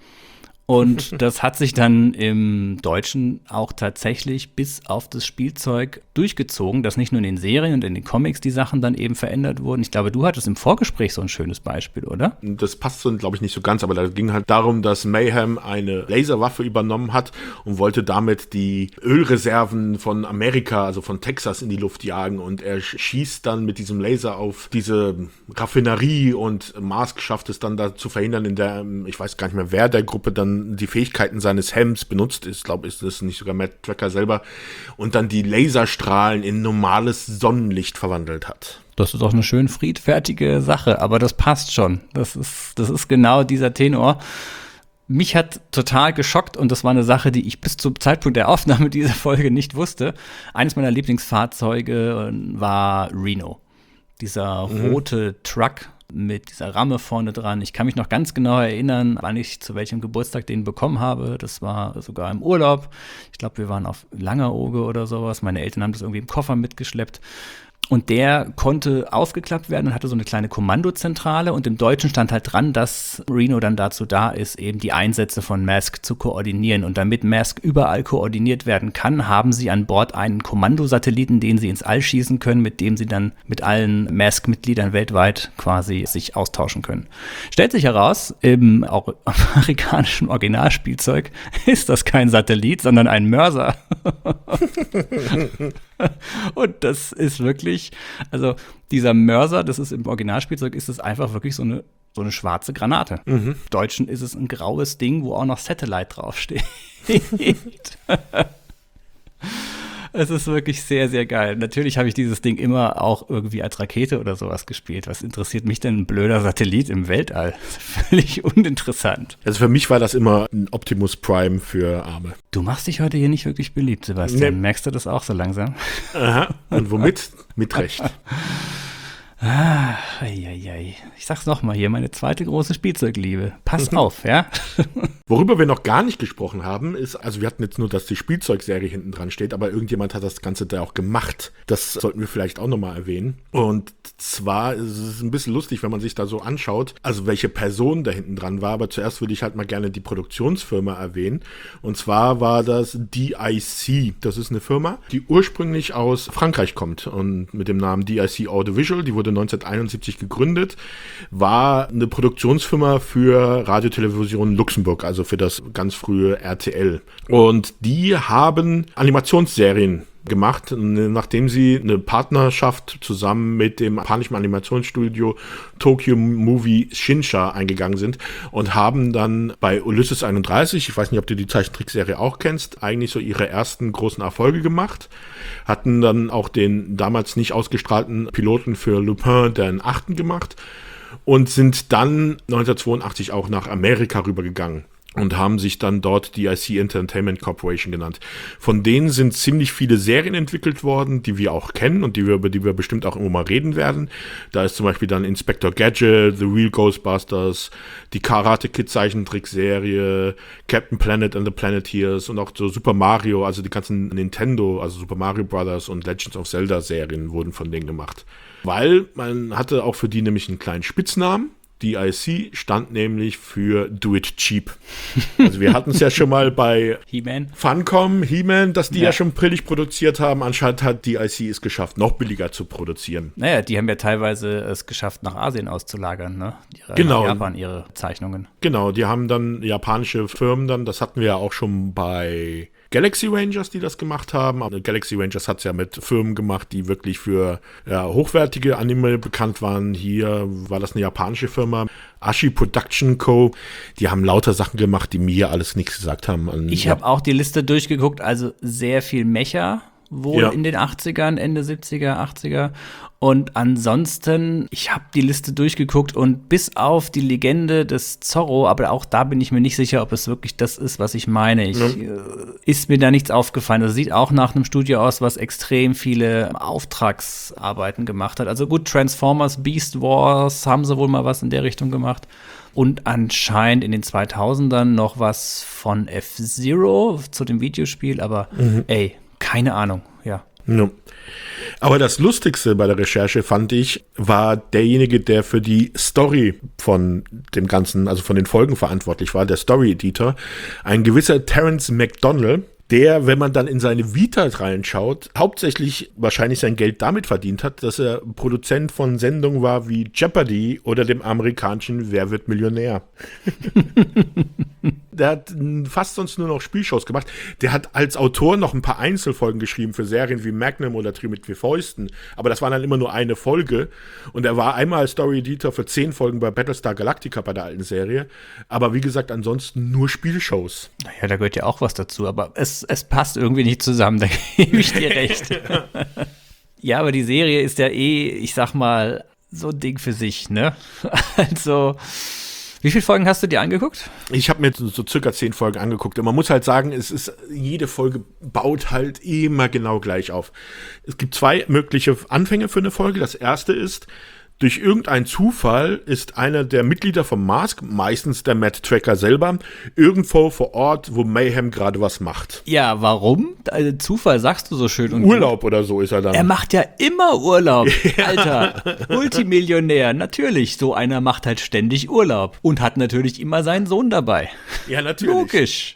Und das hat sich dann im Deutschen auch tatsächlich bis auf das Spielzeug durchgezogen, dass nicht nur in den Serien und in den Comics die Sachen dann eben verändert wurden. Ich glaube, du hattest im Vorgespräch so ein schönes Beispiel, oder? Das passt so, glaube ich, nicht so ganz, aber da ging halt darum, dass Mayhem eine Laserwaffe übernommen hat und wollte damit die Ölreserven von Amerika, also von Texas, in die Luft jagen. Und er schießt dann mit diesem Laser auf diese Raffinerie und Mask schafft es dann da zu verhindern, in der, ich weiß gar nicht mehr, wer der Gruppe dann die Fähigkeiten seines Helms benutzt. Ich glaube, ist das nicht sogar Matt Tracker selber. Und dann die Laserstrahlen in normales Sonnenlicht verwandelt hat. Das ist doch eine schön friedfertige Sache, aber das passt schon. Das ist genau dieser Tenor. Mich hat total geschockt und das war eine Sache, die ich bis zum Zeitpunkt der Aufnahme dieser Folge nicht wusste. Eines meiner Lieblingsfahrzeuge war Reno. Dieser rote Truck mit dieser Ramme vorne dran. Ich kann mich noch ganz genau erinnern, wann ich zu welchem Geburtstag den bekommen habe. Das war sogar im Urlaub. Ich glaube, wir waren auf Langeoge oder sowas. Meine Eltern haben das irgendwie im Koffer mitgeschleppt. Und der konnte aufgeklappt werden und hatte so eine kleine Kommandozentrale. Und im Deutschen stand halt dran, dass Reno dann dazu da ist, eben die Einsätze von Mask zu koordinieren. Und damit Mask überall koordiniert werden kann, haben sie an Bord einen Kommandosatelliten, den sie ins All schießen können, mit dem sie dann mit allen Mask-Mitgliedern weltweit quasi sich austauschen können. Stellt sich heraus, im auch amerikanischen Originalspielzeug ist das kein Satellit, sondern ein Mörser. Und das ist wirklich, also dieser Mörser, das ist im Originalspielzeug, ist es einfach wirklich so eine schwarze Granate. Im Deutschen ist es ein graues Ding, wo auch noch Satellite draufsteht. Es ist wirklich sehr, sehr geil. Natürlich habe ich dieses Ding immer auch irgendwie als Rakete oder sowas gespielt. Was interessiert mich denn ein blöder Satellit im Weltall? Völlig uninteressant. Also für mich war das immer ein Optimus Prime für Arme. Du machst dich heute hier nicht wirklich beliebt, Sebastian. Nee. Merkst du das auch so langsam? Aha. Und womit? Mit Recht. Ich sag's nochmal hier, meine zweite große Spielzeugliebe. Pass auf, ja? Worüber wir noch gar nicht gesprochen haben, ist, also wir hatten jetzt nur, dass die Spielzeugserie hinten dran steht, aber irgendjemand hat das Ganze da auch gemacht. Das sollten wir vielleicht auch nochmal erwähnen. Und zwar ist es ein bisschen lustig, wenn man sich da so anschaut, also welche Person da hinten dran war, aber zuerst würde ich halt mal gerne die Produktionsfirma erwähnen. Und zwar war das DIC. Das ist eine Firma, die ursprünglich aus Frankreich kommt und mit dem Namen DIC Audiovisual, die wurde 1971 gegründet, war eine Produktionsfirma für Radiotelevision Luxemburg, also für das ganz frühe RTL. Und die haben Animationsserien gemacht, nachdem sie eine Partnerschaft zusammen mit dem japanischen Animationsstudio Tokyo Movie Shinsha eingegangen sind und haben dann bei Ulysses 31, ich weiß nicht, ob du die Zeichentrickserie auch kennst, eigentlich so ihre ersten großen Erfolge gemacht, hatten dann auch den damals nicht ausgestrahlten Piloten für Lupin den 8. gemacht und sind dann 1982 auch nach Amerika rübergegangen. Und haben sich dann dort DIC Entertainment Corporation genannt. Von denen sind ziemlich viele Serien entwickelt worden, die wir auch kennen und über die wir bestimmt auch immer mal reden werden. Da ist zum Beispiel dann Inspector Gadget, The Real Ghostbusters, die Karate Kid Zeichentrickserie, Captain Planet and the Planeteers und auch so Super Mario, also die ganzen Nintendo, also Super Mario Brothers und Legends of Zelda Serien wurden von denen gemacht. Weil man hatte auch für die nämlich einen kleinen Spitznamen. DIC stand nämlich für Do It Cheap. Also wir hatten es ja schon mal bei He-Man. Funcom, He-Man, dass die ja schon billig produziert haben. Anscheinend hat DIC es geschafft, noch billiger zu produzieren. Naja, die haben ja teilweise es geschafft, nach Asien auszulagern, ne? Genau. Nach Japan ihre Zeichnungen. Genau, die haben dann japanische Firmen dann, das hatten wir ja auch schon bei Galaxy Rangers, die das gemacht haben. Aber Galaxy Rangers hat es ja mit Firmen gemacht, die wirklich für hochwertige Anime bekannt waren. Hier war das eine japanische Firma, Ashi Production Co. Die haben lauter Sachen gemacht, die mir alles nichts gesagt haben. Ich habe auch die Liste durchgeguckt, also sehr viel Mecha wohl in den 80ern, Ende 70er, 80er. Und ansonsten, ich habe die Liste durchgeguckt und bis auf die Legende des Zorro, aber auch da bin ich mir nicht sicher, ob es wirklich das ist, was ich meine. Ist mir da nichts aufgefallen. Das sieht auch nach einem Studio aus, was extrem viele Auftragsarbeiten gemacht hat. Also gut, Transformers, Beast Wars haben sie wohl mal was in der Richtung gemacht. Und anscheinend in den 2000ern noch was von F-Zero zu dem Videospiel, aber keine Ahnung, ja. Aber das Lustigste bei der Recherche, fand ich, war derjenige, der für die Story von dem Ganzen, also von den Folgen verantwortlich war, der Story-Editor, ein gewisser Terence McDonald, der, wenn man dann in seine Vita reinschaut, hauptsächlich wahrscheinlich sein Geld damit verdient hat, dass er Produzent von Sendungen war wie Jeopardy oder dem amerikanischen Wer wird Millionär. Der hat fast sonst nur noch Spielshows gemacht. Der hat als Autor noch ein paar Einzelfolgen geschrieben für Serien wie Magnum oder Tri mit 4 Fäusten. Aber das war dann immer nur eine Folge. Und er war einmal Story-Editor für 10 Folgen bei Battlestar Galactica bei der alten Serie. Aber wie gesagt, ansonsten nur Spielshows. Naja, da gehört ja auch was dazu. Aber es passt irgendwie nicht zusammen, da gebe ich dir recht. Ja, aber die Serie ist ja ich sag mal, so ein Ding für sich, ne? Also, wie viele Folgen hast du dir angeguckt? Ich habe mir so circa 10 Folgen angeguckt. Und man muss halt sagen, jede Folge baut halt immer genau gleich auf. Es gibt 2 mögliche Anfänge für eine Folge. Das erste ist, durch irgendeinen Zufall ist einer der Mitglieder vom Mask, meistens der Matt Tracker selber, irgendwo vor Ort, wo Mayhem gerade was macht. Ja, warum? Also Zufall sagst du so schön. Und Urlaub oder so ist er dann. Er macht ja immer Urlaub, Alter. Multimillionär, natürlich. So einer macht halt ständig Urlaub und hat natürlich immer seinen Sohn dabei. Ja, natürlich. Logisch.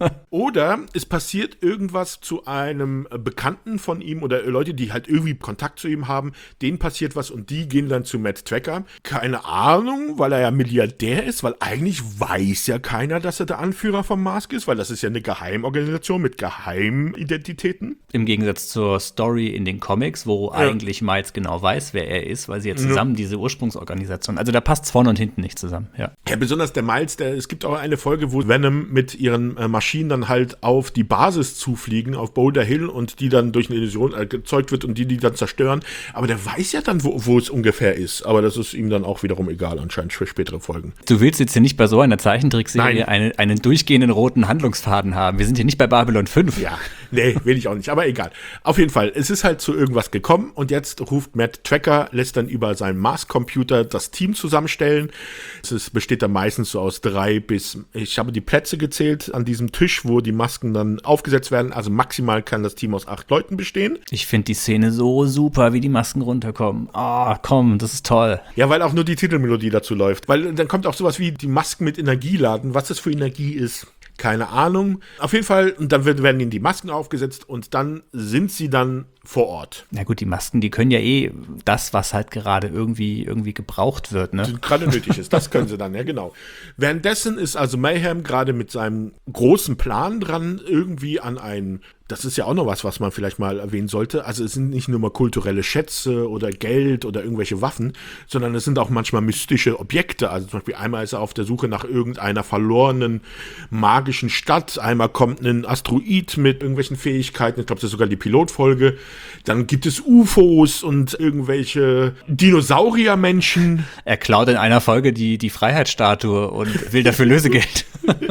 Oder es passiert irgendwas zu einem Bekannten von ihm oder Leute, die halt irgendwie Kontakt zu ihm haben, denen passiert was und die gehen dann zu Matt Tracker. Keine Ahnung, weil er ja Milliardär ist, weil eigentlich weiß ja keiner, dass er der Anführer vom Mask ist, weil das ist ja eine Geheimorganisation mit Geheimidentitäten. Im Gegensatz zur Story in den Comics, wo eigentlich Miles genau weiß, wer er ist, weil sie ja zusammen diese Ursprungsorganisation, also da passt es vorne und hinten nicht zusammen. Ja, besonders der Miles, es gibt auch eine Folge, wo Venom mit ihren Maschinen dann halt auf die Basis zufliegen, auf Boulder Hill und die dann durch eine Illusion erzeugt wird und die dann zerstören. Aber der weiß ja dann, wo es ungefähr ist. Aber das ist ihm dann auch wiederum egal, anscheinend für spätere Folgen. Du willst jetzt hier nicht bei so einer Zeichentrickserie einen durchgehenden roten Handlungsfaden haben. Wir sind hier nicht bei Babylon 5. Ja, nee, will ich auch nicht, aber egal. Auf jeden Fall, es ist halt zu irgendwas gekommen und jetzt ruft Matt Tracker, lässt dann über seinen Mars-Computer das Team zusammenstellen. Es besteht dann meistens so aus 3 bis, ich habe die Plätze gezählt an diesem Tisch, wo die Masken dann aufgesetzt werden. Also maximal kann das Team aus 8 Leuten bestehen. Ich finde die Szene so super, wie die Masken runterkommen. Komm, das ist toll. Ja, weil auch nur die Titelmelodie dazu läuft. Weil dann kommt auch sowas wie die Masken mit Energie laden. Was das für Energie ist, keine Ahnung. Auf jeden Fall, und dann werden ihnen die Masken aufgesetzt und dann sind sie dann vor Ort. Na gut, die Masken, die können ja das, was halt gerade irgendwie gebraucht wird, ne? Gerade nötig ist, das können sie dann, ja genau. Währenddessen ist also Mayhem gerade mit seinem großen Plan dran, irgendwie an einen, das ist ja auch noch was man vielleicht mal erwähnen sollte, also es sind nicht nur mal kulturelle Schätze oder Geld oder irgendwelche Waffen, sondern es sind auch manchmal mystische Objekte, also zum Beispiel einmal ist er auf der Suche nach irgendeiner verlorenen magischen Stadt, einmal kommt ein Asteroid mit irgendwelchen Fähigkeiten, ich glaube, das ist sogar die Pilotfolge. Dann gibt es UFOs und irgendwelche Dinosauriermenschen. Er klaut in einer Folge die Freiheitsstatue und will dafür Lösegeld.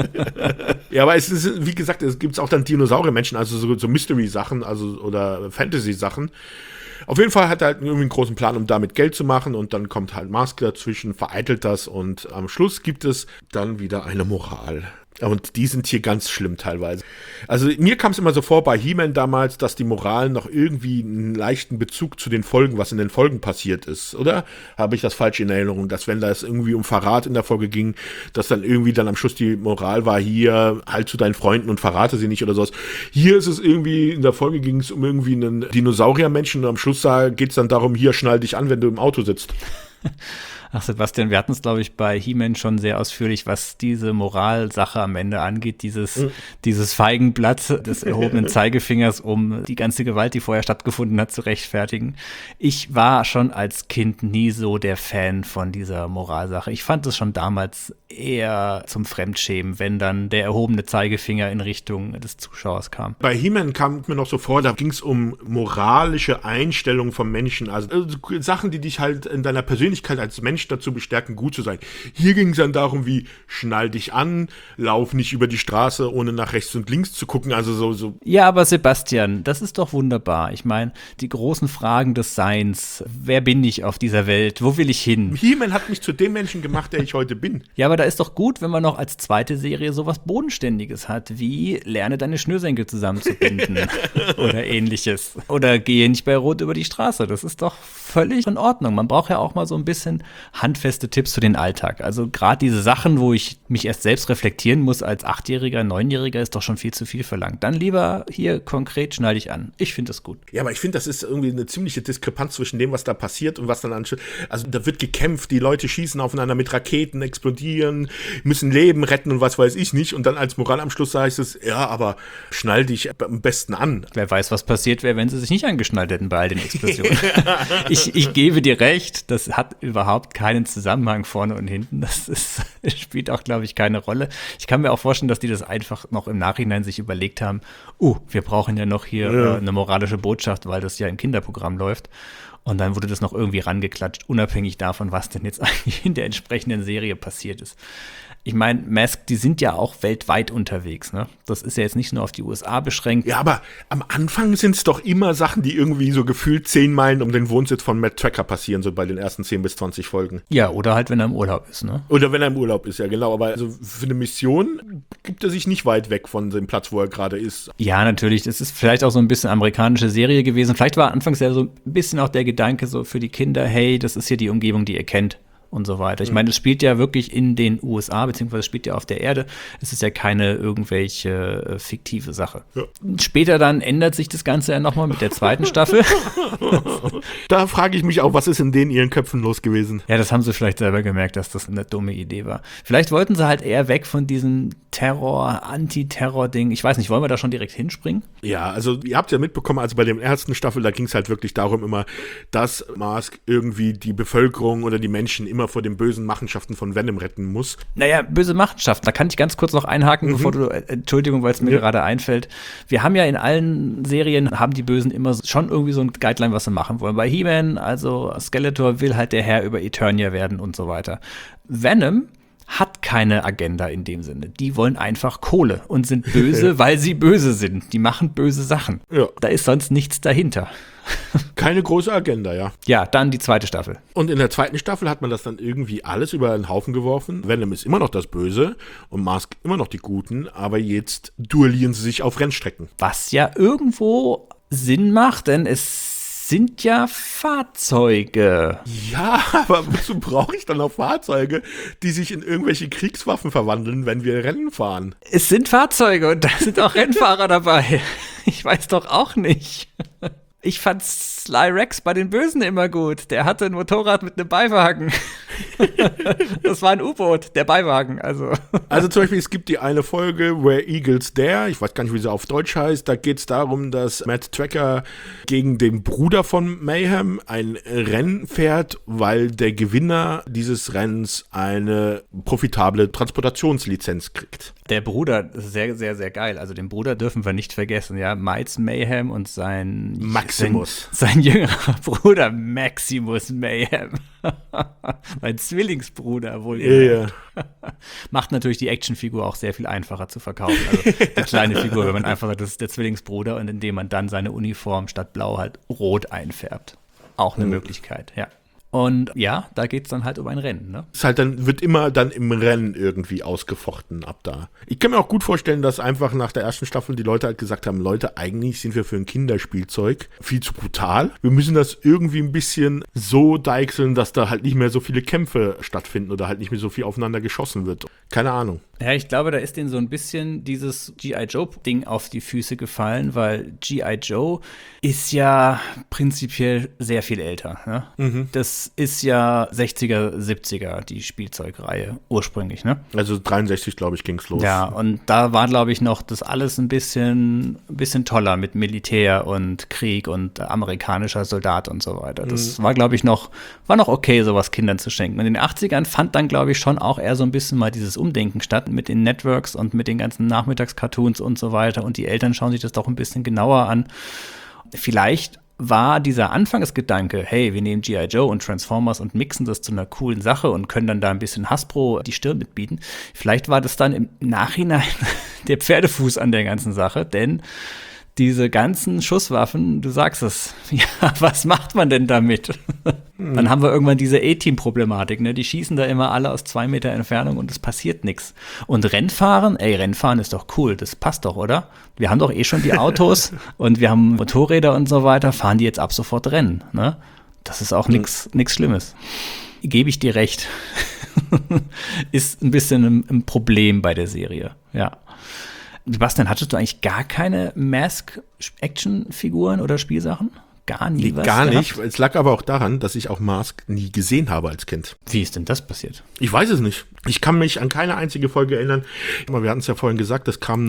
Ja, aber es ist, wie gesagt, es gibt auch dann Dinosauriermenschen, also so Mystery-Sachen, also oder Fantasy-Sachen. Auf jeden Fall hat er halt irgendwie einen großen Plan, um damit Geld zu machen und dann kommt halt Mask dazwischen, vereitelt das und am Schluss gibt es dann wieder eine Moral. Und die sind hier ganz schlimm teilweise. Also mir kam es immer so vor bei He-Man damals, dass die Moral noch irgendwie einen leichten Bezug zu den Folgen, was in den Folgen passiert ist, oder? Habe ich das falsch in Erinnerung, dass wenn das irgendwie um Verrat in der Folge ging, dass dann irgendwie dann am Schluss die Moral war, hier halt zu deinen Freunden und verrate sie nicht oder sowas. Hier ist es irgendwie, in der Folge ging es um irgendwie einen Dinosauriermenschen und am Schluss geht es dann darum, hier schnall dich an, wenn du im Auto sitzt. Ach Sebastian, wir hatten es, glaube ich, bei He-Man schon sehr ausführlich, was diese Moralsache am Ende angeht, dieses Feigenblatt des erhobenen Zeigefingers, um die ganze Gewalt, die vorher stattgefunden hat, zu rechtfertigen. Ich war schon als Kind nie so der Fan von dieser Moralsache. Ich fand es schon damals eher zum Fremdschämen, wenn dann der erhobene Zeigefinger in Richtung des Zuschauers kam. Bei He-Man kam mir noch so vor, da ging es um moralische Einstellungen von Menschen, also Sachen, die dich halt in deiner Persönlichkeit als Mensch dazu bestärken, gut zu sein. Hier ging es dann darum, wie schnall dich an, lauf nicht über die Straße, ohne nach rechts und links zu gucken, also so. Ja, aber Sebastian, das ist doch wunderbar. Ich meine, die großen Fragen des Seins, wer bin ich auf dieser Welt, wo will ich hin? He-Man hat mich zu dem Menschen gemacht, der ich heute bin. Ja, aber da ist doch gut, wenn man noch als zweite Serie sowas Bodenständiges hat, wie lerne deine Schnürsenkel zusammenzubinden oder ähnliches. Oder gehe nicht bei Rot über die Straße. Das ist doch völlig in Ordnung. Man braucht ja auch mal so ein bisschen handfeste Tipps für den Alltag. Also gerade diese Sachen, wo ich mich erst selbst reflektieren muss als 8-Jähriger, 9-Jähriger, ist doch schon viel zu viel verlangt. Dann lieber hier konkret schnall dich an. Ich finde das gut. Ja, aber ich finde, das ist irgendwie eine ziemliche Diskrepanz zwischen dem, was da passiert und was dann also da wird gekämpft, die Leute schießen aufeinander mit Raketen, explodieren, müssen Leben retten und was weiß ich nicht. Und dann als Moral am Schluss heißt es, ja, aber schnall dich am besten an. Wer weiß, was passiert wäre, wenn sie sich nicht angeschnallt hätten bei all den Explosionen. Ich gebe dir recht, das hat überhaupt keinen Zusammenhang vorne und hinten. Das spielt auch, glaube ich, keine Rolle. Ich kann mir auch vorstellen, dass die das einfach noch im Nachhinein sich überlegt haben, wir brauchen ja noch hier eine moralische Botschaft, weil das ja im Kinderprogramm läuft. Und dann wurde das noch irgendwie rangeklatscht, unabhängig davon, was denn jetzt eigentlich in der entsprechenden Serie passiert ist. Ich meine, Mask, die sind ja auch weltweit unterwegs, ne? Das ist ja jetzt nicht nur auf die USA beschränkt. Ja, aber am Anfang sind es doch immer Sachen, die irgendwie so gefühlt 10 Meilen um den Wohnsitz von Matt Tracker passieren, so bei den ersten 10 bis 20 Folgen. Ja, oder halt, wenn er im Urlaub ist, ne? Oder wenn er im Urlaub ist, ja genau. Aber also für eine Mission gibt er sich nicht weit weg von dem Platz, wo er gerade ist. Ja, natürlich. Das ist vielleicht auch so ein bisschen amerikanische Serie gewesen. Vielleicht war anfangs ja so ein bisschen auch der Gedanke so für die Kinder, hey, das ist hier die Umgebung, die ihr kennt. Und so weiter. Ich meine, es spielt ja wirklich in den USA, beziehungsweise es spielt ja auf der Erde. Es ist ja keine irgendwelche fiktive Sache. Ja. Später dann ändert sich das Ganze ja nochmal mit der zweiten Staffel. Da frage ich mich auch, was ist in denen ihren Köpfen los gewesen? Ja, das haben sie vielleicht selber gemerkt, dass das eine dumme Idee war. Vielleicht wollten sie halt eher weg von diesem Terror-Antiterror-Ding. Ich weiß nicht, wollen wir da schon direkt hinspringen? Ja, also ihr habt ja mitbekommen, also bei der ersten Staffel, da ging es halt wirklich darum immer, dass Mask irgendwie die Bevölkerung oder die Menschen immer vor den bösen Machenschaften von Venom retten muss. Naja, böse Machenschaften, da kann ich ganz kurz noch einhaken, bevor du, Entschuldigung, weil es mir gerade einfällt. Wir haben ja in allen Serien, haben die Bösen immer schon irgendwie so ein Guideline, was sie machen wollen. Bei He-Man, also Skeletor will halt der Herr über Eternia werden und so weiter. Venom hat keine Agenda in dem Sinne. Die wollen einfach Kohle und sind böse, weil sie böse sind. Die machen böse Sachen. Ja. Da ist sonst nichts dahinter. Keine große Agenda, ja. Ja, dann die zweite Staffel. Und in der zweiten Staffel hat man das dann irgendwie alles über den Haufen geworfen. Venom ist immer noch das Böse und Mask immer noch die Guten, aber jetzt duellieren sie sich auf Rennstrecken. Was ja irgendwo Sinn macht, denn es sind ja Fahrzeuge. Ja, aber wozu brauche ich dann noch Fahrzeuge, die sich in irgendwelche Kriegswaffen verwandeln, wenn wir Rennen fahren? Es sind Fahrzeuge und da sind auch Rennfahrer dabei. Ich weiß doch auch nicht. Ich fand Sly Rex bei den Bösen immer gut. Der hatte ein Motorrad mit einem Beiwagen. Das war ein U-Boot, der Beiwagen. Also zum Beispiel, es gibt die eine Folge, Where Eagles Dare, ich weiß gar nicht, wie sie auf Deutsch heißt, da geht es darum, dass Matt Tracker gegen den Bruder von Mayhem ein Rennen fährt, weil der Gewinner dieses Rennens eine profitable Transportationslizenz kriegt. Der Bruder, sehr, sehr, sehr geil. Also den Bruder dürfen wir nicht vergessen, ja. Miles Mayhem und sein Maximus. Sein jüngerer Bruder Maximus Mayhem. Mein Zwillingsbruder wohl. Ja. Macht natürlich die Actionfigur auch sehr viel einfacher zu verkaufen. Also die kleine Figur, wenn man einfach sagt, das ist der Zwillingsbruder und indem man dann seine Uniform statt blau halt rot einfärbt. Auch eine Möglichkeit, ja. Und ja, da geht es dann halt um ein Rennen, ne? Ist halt wird immer dann im Rennen irgendwie ausgefochten ab da. Ich kann mir auch gut vorstellen, dass einfach nach der ersten Staffel die Leute halt gesagt haben, Leute, eigentlich sind wir für ein Kinderspielzeug viel zu brutal. Wir müssen das irgendwie ein bisschen so deichseln, dass da halt nicht mehr so viele Kämpfe stattfinden oder halt nicht mehr so viel aufeinander geschossen wird. Keine Ahnung. Ja, ich glaube, da ist denen so ein bisschen dieses G.I. Joe-Ding auf die Füße gefallen, weil G.I. Joe ist ja prinzipiell sehr viel älter. Ne? Mhm. Das ist ja 60er, 70er, die Spielzeugreihe ursprünglich, ne? Also 63, glaube ich, ging's los. Ja, und da war, glaube ich, noch das alles ein bisschen toller mit Militär und Krieg und amerikanischer Soldat und so weiter. Das war, glaube ich, war noch okay, sowas Kindern zu schenken. Und in den 80ern fand dann, glaube ich, schon auch eher so ein bisschen mal dieses Umdenken statt mit den Networks und mit den ganzen Nachmittagscartoons und so weiter. Und die Eltern schauen sich das doch ein bisschen genauer an. Vielleicht war dieser Anfangsgedanke, hey, wir nehmen G.I. Joe und Transformers und mixen das zu einer coolen Sache und können dann da ein bisschen Hasbro die Stirn mitbieten. Vielleicht war das dann im Nachhinein der Pferdefuß an der ganzen Sache, denn diese ganzen Schusswaffen, du sagst es, ja, was macht man denn damit? Dann haben wir irgendwann diese A-Team-Problematik, ne? Die schießen da immer alle aus 2 Meter Entfernung und es passiert nichts. Und Rennfahren ist doch cool, das passt doch, oder? Wir haben doch eh schon die Autos und wir haben Motorräder und so weiter, fahren die jetzt ab sofort Rennen, ne? Das ist auch nichts Schlimmes. Gebe ich dir recht. Ist ein bisschen ein Problem bei der Serie, ja. Sebastian, hattest du eigentlich gar keine Mask-Action-Figuren oder Spielsachen? Gar nie was Gar nicht. gehabt? Es lag aber auch daran, dass ich auch Mask nie gesehen habe als Kind. Wie ist denn das passiert? Ich weiß es nicht. Ich kann mich an keine einzige Folge erinnern. Wir hatten es ja vorhin gesagt, das kam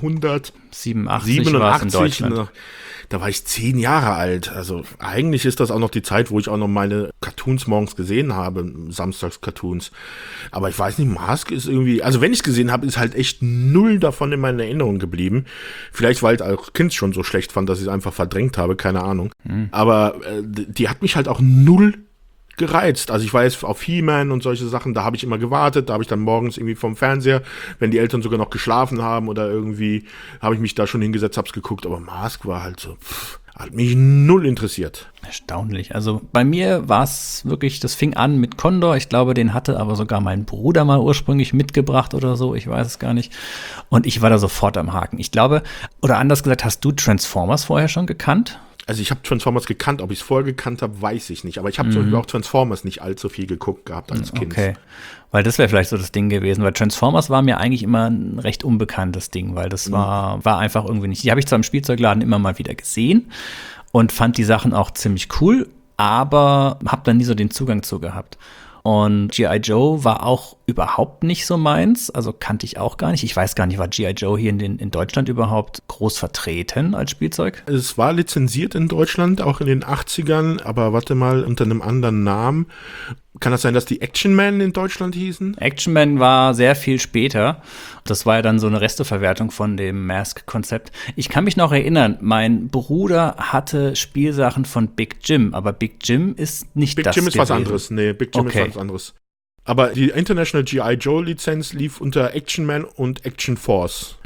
1987 war es in Deutschland. Da war ich 10 Jahre alt. Also eigentlich ist das auch noch die Zeit, wo ich auch noch meine Cartoons morgens gesehen habe, Samstags-Cartoons. Aber ich weiß nicht, Mask ist irgendwie, also wenn ich es gesehen habe, ist halt echt null davon in meiner Erinnerung geblieben. Vielleicht, weil ich als Kind schon so schlecht fand, dass ich es einfach verdrängt habe, keine Ahnung. Aber die hat mich halt auch null gereizt. Also ich weiß, auf He-Man und solche Sachen, da habe ich immer gewartet, da habe ich dann morgens irgendwie vom Fernseher, wenn die Eltern sogar noch geschlafen haben oder irgendwie, habe ich mich da schon hingesetzt, hab's geguckt, aber Mask war halt so, hat mich null interessiert. Erstaunlich. Also bei mir war es wirklich, das fing an mit Condor. Ich glaube, den hatte aber sogar mein Bruder mal ursprünglich mitgebracht oder so. Ich weiß es gar nicht. Und ich war da sofort am Haken. Ich glaube, oder anders gesagt, hast du Transformers vorher schon gekannt? Also ich habe Transformers gekannt, ob ich es vorher gekannt habe, weiß ich nicht. Aber ich habe zum Beispiel auch Transformers nicht allzu viel geguckt gehabt als Kind. Okay, weil das wäre vielleicht so das Ding gewesen. Weil Transformers war mir eigentlich immer ein recht unbekanntes Ding, weil das war einfach irgendwie nicht. Die habe ich zwar im Spielzeugladen immer mal wieder gesehen und fand die Sachen auch ziemlich cool, aber habe dann nie so den Zugang zu gehabt. Und G.I. Joe war auch überhaupt nicht so meins, also kannte ich auch gar nicht. Ich weiß gar nicht, war G.I. Joe hier in Deutschland überhaupt groß vertreten als Spielzeug? Es war lizenziert in Deutschland, auch in den 80ern, aber warte mal, unter einem anderen Namen. Kann das sein, dass die Action Man in Deutschland hießen? Action Man war sehr viel später. Das war ja dann so eine Resteverwertung von dem Mask-Konzept. Ich kann mich noch erinnern, mein Bruder hatte Spielsachen von Big Jim, aber Big Jim ist nicht das Big Jim ist gewesen. was anderes. Nee, Big Jim ist was anderes. Aber die International G.I. Joe Lizenz lief unter Action Man und Action Force.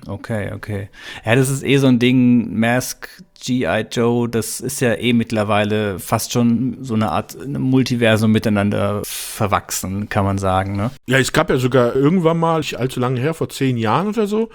Okay. Ja, das ist eh so ein Ding, Mask, G.I. Joe, das ist ja eh mittlerweile fast schon so eine Art Multiversum miteinander verwachsen, kann man sagen, ne? Ja, es gab ja sogar irgendwann mal, nicht allzu lange her, vor 10 Jahren oder so,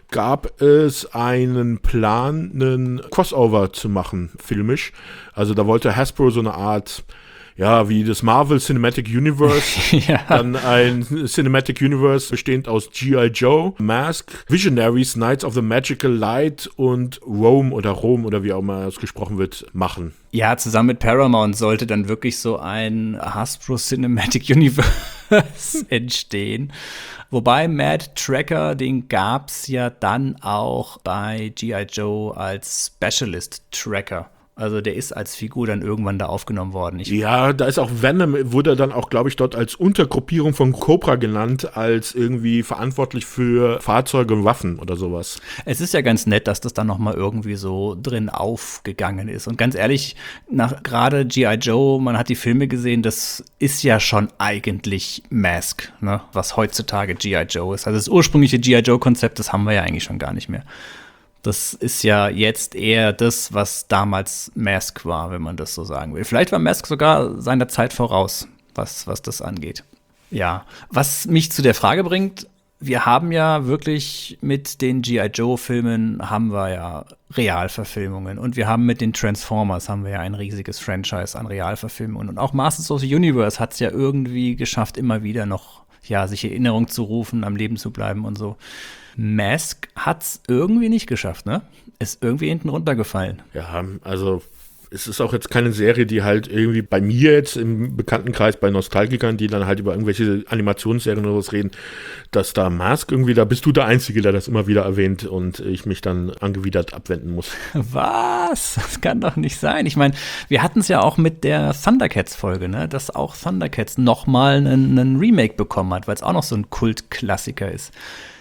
gab es einen Plan, einen Crossover zu machen, filmisch. Also da wollte Hasbro so eine Art, ja, wie das Marvel Cinematic Universe, ja. Dann ein Cinematic Universe bestehend aus G.I. Joe, Mask, Visionaries, Knights of the Magical Light und Rome oder wie auch immer es gesprochen wird, machen. Ja, zusammen mit Paramount sollte dann wirklich so ein Hasbro Cinematic Universe entstehen. Wobei Mad Tracker, den gab's ja dann auch bei G.I. Joe als Specialist Tracker. Also der ist als Figur dann irgendwann da aufgenommen worden. Ja, da ist auch Venom, wurde dann auch, glaube ich, dort als Untergruppierung von Cobra genannt, als irgendwie verantwortlich für Fahrzeuge und Waffen oder sowas. Es ist ja ganz nett, dass das dann noch mal irgendwie so drin aufgegangen ist. Und ganz ehrlich, nach gerade G.I. Joe, man hat die Filme gesehen, das ist ja schon eigentlich Mask, ne? Was heutzutage G.I. Joe ist. Also das ursprüngliche G.I. Joe-Konzept, das haben wir ja eigentlich schon gar nicht mehr. Das ist ja jetzt eher das, was damals Mask war, wenn man das so sagen will. Vielleicht war Mask sogar seiner Zeit voraus, was das angeht. Ja, was mich zu der Frage bringt, wir haben ja wirklich mit den G.I. Joe-Filmen haben wir ja Realverfilmungen und wir haben mit den Transformers haben wir ja ein riesiges Franchise an Realverfilmungen und auch Masters of the Universe hat es ja irgendwie geschafft, immer wieder noch sich Erinnerung zu rufen, am Leben zu bleiben und so. Mask hat's irgendwie nicht geschafft, ne? Ist irgendwie hinten runtergefallen. Ja, also es ist auch jetzt keine Serie, die halt irgendwie bei mir jetzt im Bekanntenkreis bei Nostalgikern, die dann halt über irgendwelche Animationsserien oder was reden, dass da Mask irgendwie, da bist du der Einzige, der das immer wieder erwähnt und ich mich dann angewidert abwenden muss. Was? Das kann doch nicht sein. Ich meine, wir hatten es ja auch mit der Thundercats-Folge, ne? Dass auch Thundercats nochmal einen Remake bekommen hat, weil es auch noch so ein Kultklassiker ist.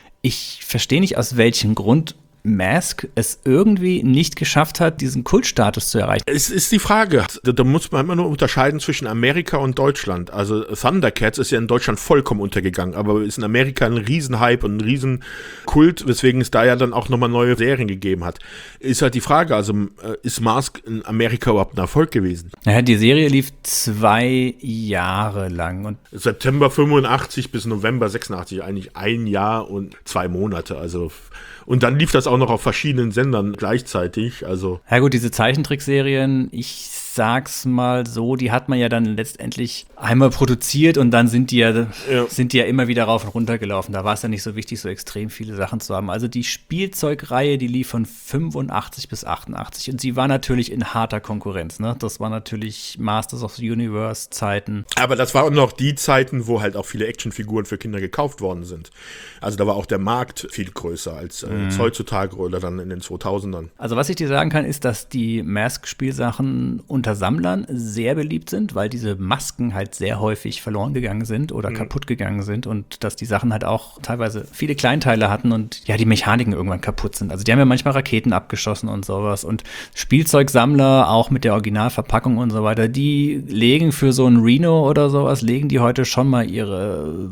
Ich verstehe nicht, aus welchem Grund Mask es irgendwie nicht geschafft hat, diesen Kultstatus zu erreichen. Es ist die Frage, da muss man immer nur unterscheiden zwischen Amerika und Deutschland. Also Thundercats ist ja in Deutschland vollkommen untergegangen, aber ist in Amerika ein Riesenhype und ein Riesenkult, weswegen es da ja dann auch nochmal neue Serien gegeben hat. Ist halt die Frage, also ist Mask in Amerika überhaupt ein Erfolg gewesen? Ja, die Serie lief 2 Jahre lang. Und September 85 bis November 86, eigentlich 1 Jahr und 2 Monate, also und dann lief das auch noch auf verschiedenen Sendern gleichzeitig, also. Ja gut, diese Zeichentrickserien, ich sag's mal so, die hat man ja dann letztendlich einmal produziert und dann sind die ja immer wieder rauf und runter gelaufen. Da war es ja nicht so wichtig, so extrem viele Sachen zu haben. Also die Spielzeugreihe, die lief von 85 bis 88 und sie war natürlich in harter Konkurrenz, ne? Das war natürlich Masters of the Universe Zeiten. Aber das waren noch die Zeiten, wo halt auch viele Actionfiguren für Kinder gekauft worden sind. Also da war auch der Markt viel größer als heutzutage oder dann in den 2000ern. Also was ich dir sagen kann, ist, dass die Mask-Spielsachen unter Sammlern sehr beliebt sind, weil diese Masken halt sehr häufig verloren gegangen sind oder kaputt gegangen sind und dass die Sachen halt auch teilweise viele Kleinteile hatten und ja, die Mechaniken irgendwann kaputt sind. Also die haben ja manchmal Raketen abgeschossen und sowas und Spielzeugsammler, auch mit der Originalverpackung und so weiter, die legen für so ein Reno oder sowas, legen die heute schon mal ihre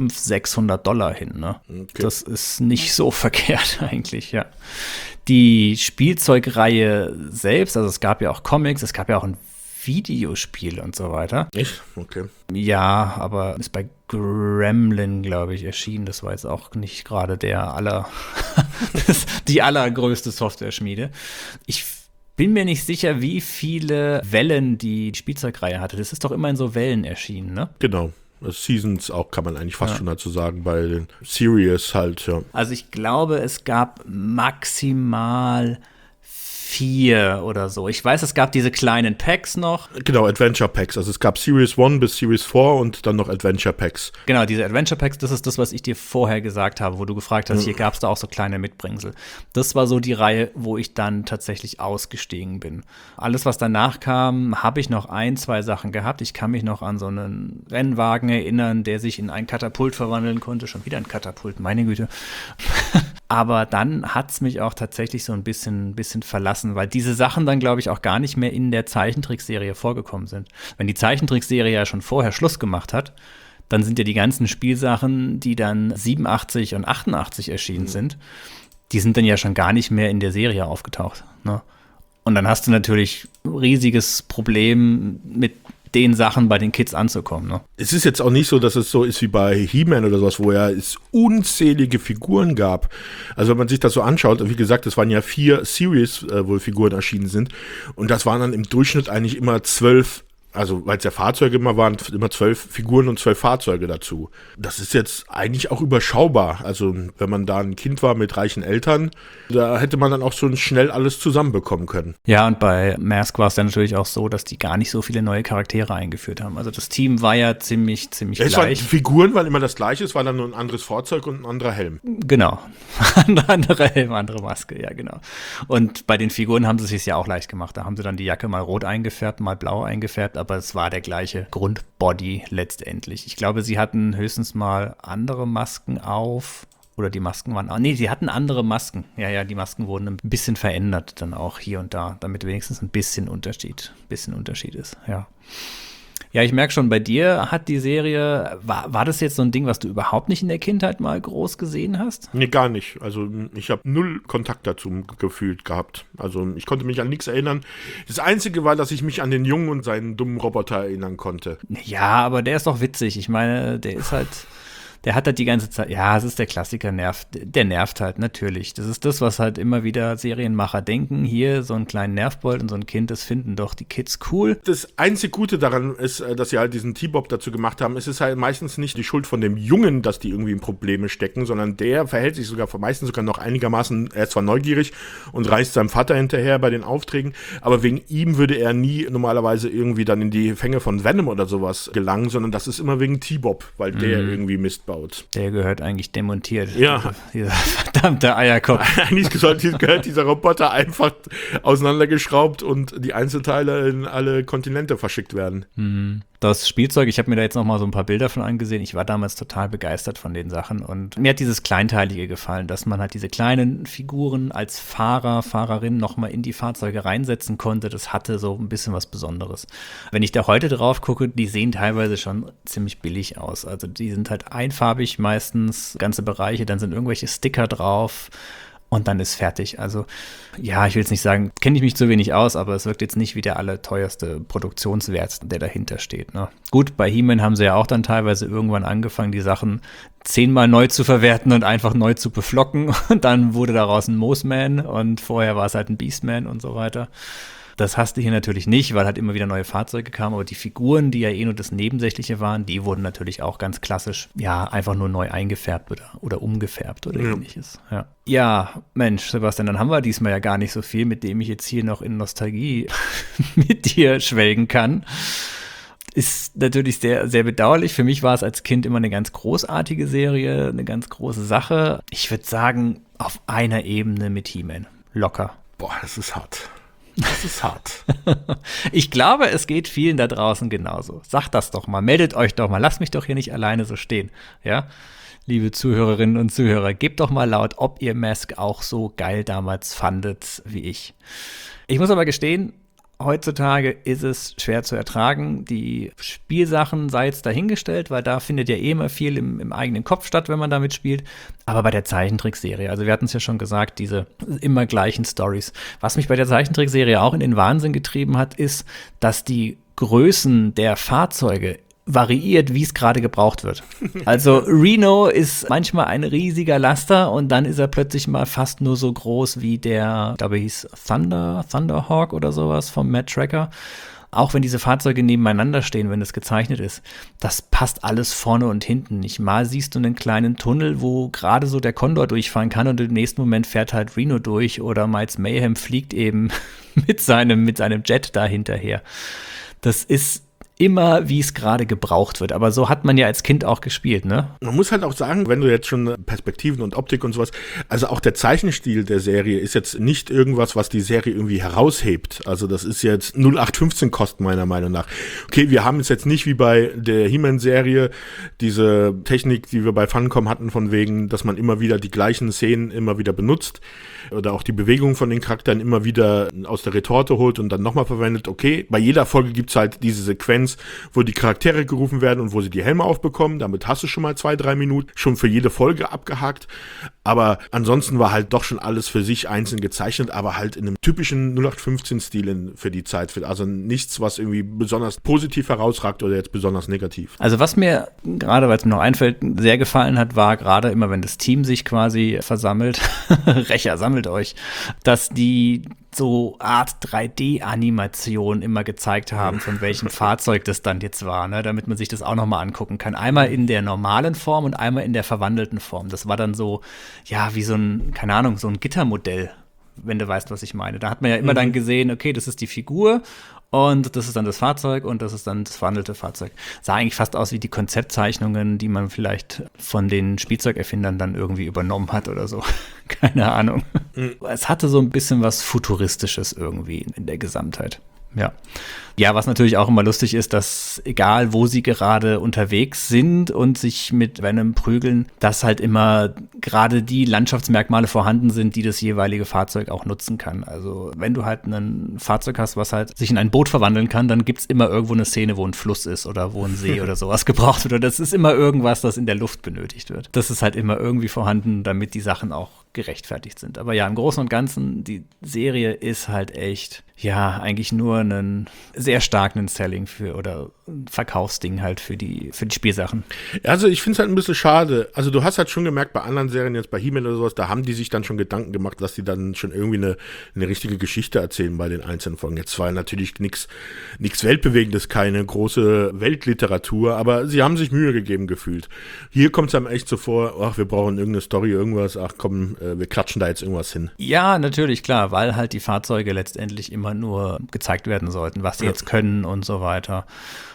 $500-600 hin, ne? Okay. Das ist nicht so verkehrt eigentlich, ja. Die Spielzeugreihe selbst, also es gab ja auch Comics, es gab ja auch ein Videospiel und so weiter. Echt? Okay. Ja, aber ist bei Gremlin, glaube ich, erschienen. Das war jetzt auch nicht gerade die allergrößte Software-Schmiede. Ich bin mir nicht sicher, wie viele Wellen die Spielzeugreihe hatte. Das ist doch immer in so Wellen erschienen, ne? Genau. Seasons auch, kann man eigentlich fast schon dazu sagen, bei den Series halt, ja. Also ich glaube, es gab maximal 4 oder so. Ich weiß, es gab diese kleinen Packs noch. Genau, Adventure Packs. Also es gab Series 1 bis Series 4 und dann noch Adventure Packs. Genau, diese Adventure Packs, das ist das, was ich dir vorher gesagt habe, wo du gefragt hast, hier gab es da auch so kleine Mitbringsel. Das war so die Reihe, wo ich dann tatsächlich ausgestiegen bin. Alles, was danach kam, habe ich noch 1, 2 Sachen gehabt. Ich kann mich noch an so einen Rennwagen erinnern, der sich in ein Katapult verwandeln konnte. Schon wieder ein Katapult, meine Güte. Aber dann hat es mich auch tatsächlich so ein bisschen verlassen, weil diese Sachen dann, glaube ich, auch gar nicht mehr in der Zeichentrickserie vorgekommen sind. Wenn die Zeichentrickserie ja schon vorher Schluss gemacht hat, dann sind ja die ganzen Spielsachen, die dann 87 und 88 erschienen sind, die sind dann ja schon gar nicht mehr in der Serie aufgetaucht, ne? Und dann hast du natürlich ein riesiges Problem mit den Sachen bei den Kids anzukommen, ne? Es ist jetzt auch nicht so, dass es so ist wie bei He-Man oder sowas, wo ja es unzählige Figuren gab. Also wenn man sich das so anschaut, wie gesagt, es waren ja 4 Series, wo Figuren erschienen sind. Und das waren dann im Durchschnitt eigentlich immer 12, also weil es ja Fahrzeuge immer waren, immer 12 Figuren und 12 Fahrzeuge dazu. Das ist jetzt eigentlich auch überschaubar. Also wenn man da ein Kind war mit reichen Eltern, da hätte man dann auch so schnell alles zusammenbekommen können. Ja, und bei Mask war es dann natürlich auch so, dass die gar nicht so viele neue Charaktere eingeführt haben. Also das Team war ja ziemlich gleich. Die Figuren waren immer das gleiche, es war dann nur ein anderes Fahrzeug und ein anderer Helm. Genau. Andere Helm, andere Maske, ja genau. Und bei den Figuren haben sie es sich ja auch leicht gemacht. Da haben sie dann die Jacke mal rot eingefärbt, mal blau eingefärbt, aber es war der gleiche Grundbody letztendlich. Ich glaube, sie hatten höchstens mal andere Masken auf. Oder die Masken waren auch. Nee, sie hatten andere Masken. Ja, die Masken wurden ein bisschen verändert dann auch hier und da, damit wenigstens ein bisschen Unterschied ist, ja. Ja, ich merke schon, bei dir hat die Serie, war das jetzt so ein Ding, was du überhaupt nicht in der Kindheit mal groß gesehen hast? Nee, gar nicht. Also ich habe null Kontakt dazu gefühlt gehabt. Also ich konnte mich an nichts erinnern. Das Einzige war, dass ich mich an den Jungen und seinen dummen Roboter erinnern konnte. Ja, aber der ist doch witzig. Ich meine, der hat halt die ganze Zeit, ja, es ist der Klassiker, der nervt halt, natürlich. Das ist das, was halt immer wieder Serienmacher denken. Hier, so einen kleinen Nervbold und so ein Kind, das finden doch die Kids cool. Das einzig Gute daran ist, dass sie halt diesen T-Bob dazu gemacht haben. Es ist halt meistens nicht die Schuld von dem Jungen, dass die irgendwie in Probleme stecken, sondern der verhält sich meistens sogar noch einigermaßen, er ist zwar neugierig und reist seinem Vater hinterher bei den Aufträgen, aber wegen ihm würde er nie normalerweise irgendwie dann in die Fänge von Venom oder sowas gelangen, sondern das ist immer wegen T-Bob, weil der irgendwie Mist baut. Der gehört eigentlich demontiert. Ja. Dieser verdammte Eierkopf. Eigentlich gehört dieser Roboter einfach auseinandergeschraubt und die Einzelteile in alle Kontinente verschickt werden. Das Spielzeug, ich habe mir da jetzt noch mal so ein paar Bilder von angesehen. Ich war damals total begeistert von den Sachen und mir hat dieses Kleinteilige gefallen, dass man halt diese kleinen Figuren als Fahrerin noch mal in die Fahrzeuge reinsetzen konnte. Das hatte so ein bisschen was Besonderes. Wenn ich da heute drauf gucke, die sehen teilweise schon ziemlich billig aus. Also die sind halt einfarbig meistens, ganze Bereiche, dann sind irgendwelche Sticker drauf. Und dann ist fertig. Also, ja, ich will jetzt nicht sagen, kenne ich mich zu wenig aus, aber es wirkt jetzt nicht wie der allerteuerste Produktionswert, der dahinter steht. Ne? Gut, bei He-Man haben sie ja auch dann teilweise irgendwann angefangen, die Sachen 10-mal neu zu verwerten und einfach neu zu beflocken. Und dann wurde daraus ein Moosman und vorher war es halt ein Beastman und so weiter. Das hast du hier natürlich nicht, weil halt immer wieder neue Fahrzeuge kamen, aber die Figuren, die ja eh nur das Nebensächliche waren, die wurden natürlich auch ganz klassisch, ja, einfach nur neu eingefärbt oder umgefärbt oder ähnliches. Ja, Mensch, Sebastian, dann haben wir diesmal ja gar nicht so viel, mit dem ich jetzt hier noch in Nostalgie mit dir schwelgen kann. Ist natürlich sehr, sehr bedauerlich. Für mich war es als Kind immer eine ganz großartige Serie, eine ganz große Sache. Ich würde sagen, auf einer Ebene mit He-Man. Locker. Boah, das ist hart. Das ist hart. Ich glaube, es geht vielen da draußen genauso. Sagt das doch mal, meldet euch doch mal, lasst mich doch hier nicht alleine so stehen. Ja, liebe Zuhörerinnen und Zuhörer, gebt doch mal laut, ob ihr Mask auch so geil damals fandet wie ich. Ich muss aber gestehen, heutzutage ist es schwer zu ertragen. Die Spielsachen sei jetzt dahingestellt, weil da findet ja eh immer viel im eigenen Kopf statt, wenn man damit spielt. Aber bei der Zeichentrickserie, also wir hatten es ja schon gesagt, diese immer gleichen Stories. Was mich bei der Zeichentrickserie auch in den Wahnsinn getrieben hat, ist, dass die Größen der Fahrzeuge variiert, wie es gerade gebraucht wird. Also Reno ist manchmal ein riesiger Laster und dann ist er plötzlich mal fast nur so groß wie der, ich glaube, hieß Thunderhawk oder sowas vom Matt Tracker. Auch wenn diese Fahrzeuge nebeneinander stehen, wenn es gezeichnet ist, das passt alles vorne und hinten nicht. Mal siehst du einen kleinen Tunnel, wo gerade so der Condor durchfahren kann und im nächsten Moment fährt halt Reno durch oder Miles Mayhem fliegt eben mit seinem Jet da hinterher. Das ist immer, wie es gerade gebraucht wird. Aber so hat man ja als Kind auch gespielt, ne? Man muss halt auch sagen, wenn du jetzt schon Perspektiven und Optik und sowas, also auch der Zeichenstil der Serie ist jetzt nicht irgendwas, was die Serie irgendwie heraushebt. Also das ist jetzt 0815 Kosten meiner Meinung nach. Okay, wir haben es jetzt nicht wie bei der He-Man-Serie diese Technik, die wir bei Funcom hatten, von wegen, dass man immer wieder die gleichen Szenen immer wieder benutzt oder auch die Bewegung von den Charakteren immer wieder aus der Retorte holt und dann nochmal verwendet. Okay, bei jeder Folge gibt's halt diese Sequenz, wo die Charaktere gerufen werden und wo sie die Helme aufbekommen. Damit hast du schon mal 2-3 Minuten schon für jede Folge abgehakt. Aber ansonsten war halt doch schon alles für sich einzeln gezeichnet, aber halt in einem typischen 0815-Stil für die Zeit. Also nichts, was irgendwie besonders positiv herausragt oder jetzt besonders negativ. Also was mir gerade, weil es mir noch einfällt, sehr gefallen hat, war gerade immer, wenn das Team sich quasi versammelt, Rächer, sammelt euch, dass die so Art 3D-Animation immer gezeigt haben, von welchem Fahrzeug das dann jetzt war, ne? Damit man sich das auch nochmal angucken kann. Einmal in der normalen Form und einmal in der verwandelten Form. Das war dann so, ja, wie so ein, keine Ahnung, so ein Gittermodell, wenn du weißt, was ich meine. Da hat man ja immer dann gesehen, okay, das ist die Figur und das ist dann das Fahrzeug und das ist dann das verwandelte Fahrzeug. Sah eigentlich fast aus wie die Konzeptzeichnungen, die man vielleicht von den Spielzeugerfindern dann irgendwie übernommen hat oder so. Keine Ahnung. Es hatte so ein bisschen was Futuristisches irgendwie in der Gesamtheit. Ja. Ja, was natürlich auch immer lustig ist, dass egal, wo sie gerade unterwegs sind und sich mit Venom prügeln, dass halt immer gerade die Landschaftsmerkmale vorhanden sind, die das jeweilige Fahrzeug auch nutzen kann. Also wenn du halt ein Fahrzeug hast, was halt sich in ein Boot verwandeln kann, dann gibt's immer irgendwo eine Szene, wo ein Fluss ist oder wo ein See oder sowas gebraucht wird. Oder das ist immer irgendwas, das in der Luft benötigt wird. Das ist halt immer irgendwie vorhanden, damit die Sachen auch gerechtfertigt sind. Aber ja, im Großen und Ganzen, die Serie ist halt echt, ja, eigentlich nur einen sehr starken Selling oder ein Verkaufsding halt für die Spielsachen. Also ich finde es halt ein bisschen schade. Also du hast halt schon gemerkt, bei anderen Serien, jetzt bei He-Man oder sowas, da haben die sich dann schon Gedanken gemacht, dass die dann schon irgendwie eine richtige Geschichte erzählen bei den einzelnen Folgen. Jetzt war natürlich nichts Weltbewegendes, keine große Weltliteratur, aber sie haben sich Mühe gegeben gefühlt. Hier kommt es einem echt so vor, ach, wir brauchen irgendeine Story, irgendwas, ach komm, wir klatschen da jetzt irgendwas hin. Ja, natürlich, klar, weil halt die Fahrzeuge letztendlich immer nur gezeigt werden sollten, was sie jetzt können und so weiter.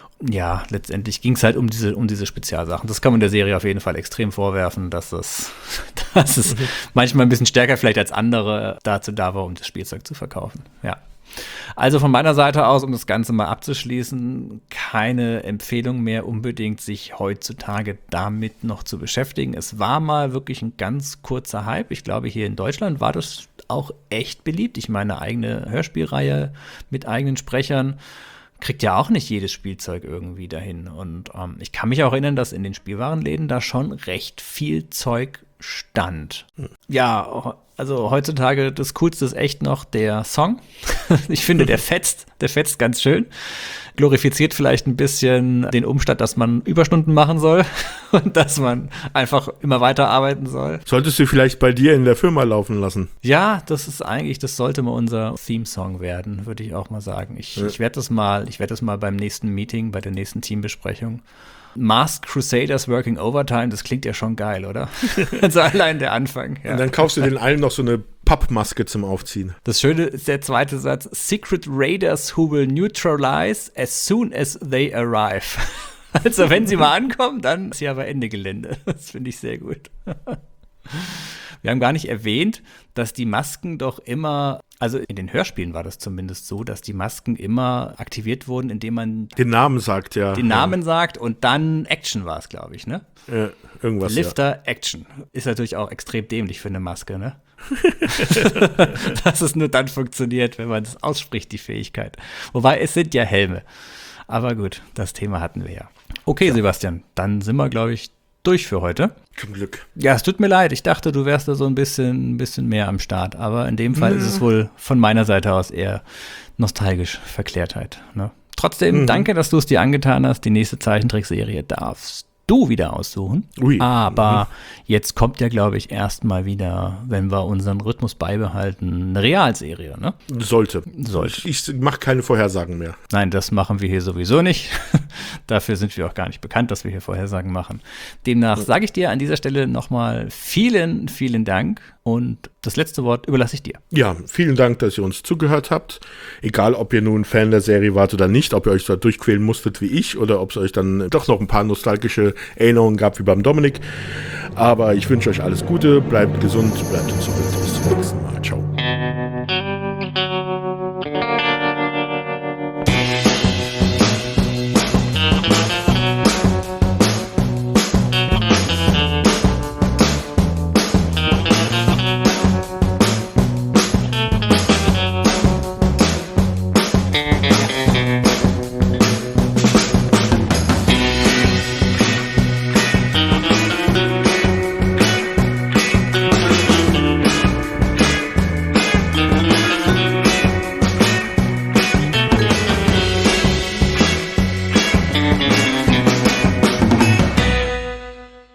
Ja, letztendlich ging es halt um diese Spezialsachen. Das kann man der Serie auf jeden Fall extrem vorwerfen, dass es manchmal ein bisschen stärker vielleicht als andere dazu da war, um das Spielzeug zu verkaufen. Ja. Also von meiner Seite aus, um das Ganze mal abzuschließen, keine Empfehlung mehr unbedingt, sich heutzutage damit noch zu beschäftigen. Es war mal wirklich ein ganz kurzer Hype. Ich glaube, hier in Deutschland war das auch echt beliebt. Ich meine, eine eigene Hörspielreihe mit eigenen Sprechern kriegt ja auch nicht jedes Spielzeug irgendwie dahin. Und ich kann mich auch erinnern, dass in den Spielwarenläden da schon recht viel Zeug stand. Ja, also heutzutage das Coolste ist echt noch der Song. Ich finde, der fetzt ganz schön. Glorifiziert vielleicht ein bisschen den Umstand, dass man Überstunden machen soll und dass man einfach immer weiter arbeiten soll. Solltest du vielleicht bei dir in der Firma laufen lassen? Ja, das sollte mal unser Theme-Song werden, würde ich auch mal sagen. Ich werde das mal beim nächsten Meeting, bei der nächsten Teambesprechung. Masked Crusaders Working Overtime, das klingt ja schon geil, oder? Also allein der Anfang. Ja. Und dann kaufst du den allen noch so eine Pappmaske zum Aufziehen. Das Schöne ist der zweite Satz: Secret Raiders who will neutralize as soon as they arrive. Also wenn sie mal ankommen, dann ist ja aber Ende Gelände. Das finde ich sehr gut. Wir haben gar nicht erwähnt, dass die Masken doch immer, also in den Hörspielen war das zumindest so, dass die Masken immer aktiviert wurden, indem man den Namen sagt, ja. Den Namen sagt und dann Action war es, glaube ich, ne? Irgendwas, Lifter, Action. Ist natürlich auch extrem dämlich für eine Maske, ne? Dass es nur dann funktioniert, wenn man es ausspricht, die Fähigkeit. Wobei, es sind ja Helme. Aber gut, das Thema hatten wir ja. Okay, ja. Sebastian, dann sind wir, glaube ich, durch für heute. Zum Glück. Ja, es tut mir leid. Ich dachte, du wärst da so ein bisschen mehr am Start. Aber in dem Fall ist es wohl von meiner Seite aus eher nostalgisch Verklärtheit. Ne? Trotzdem, danke, dass du es dir angetan hast. Die nächste Zeichentrickserie darfst du wieder aussuchen. Ui. Aber jetzt kommt ja, glaube ich, erstmal wieder, wenn wir unseren Rhythmus beibehalten, eine Realserie, ne? Sollte. Ich mache keine Vorhersagen mehr. Nein, das machen wir hier sowieso nicht. Dafür sind wir auch gar nicht bekannt, dass wir hier Vorhersagen machen. Demnach sage ich dir an dieser Stelle nochmal vielen, vielen Dank. Und das letzte Wort überlasse ich dir. Ja, vielen Dank, dass ihr uns zugehört habt. Egal, ob ihr nun Fan der Serie wart oder nicht, ob ihr euch da durchquälen musstet wie ich oder ob es euch dann doch noch ein paar nostalgische Erinnerungen gab wie beim Dominik. Aber ich wünsche euch alles Gute, bleibt gesund, bleibt uns zurück. Bis zum nächsten Mal.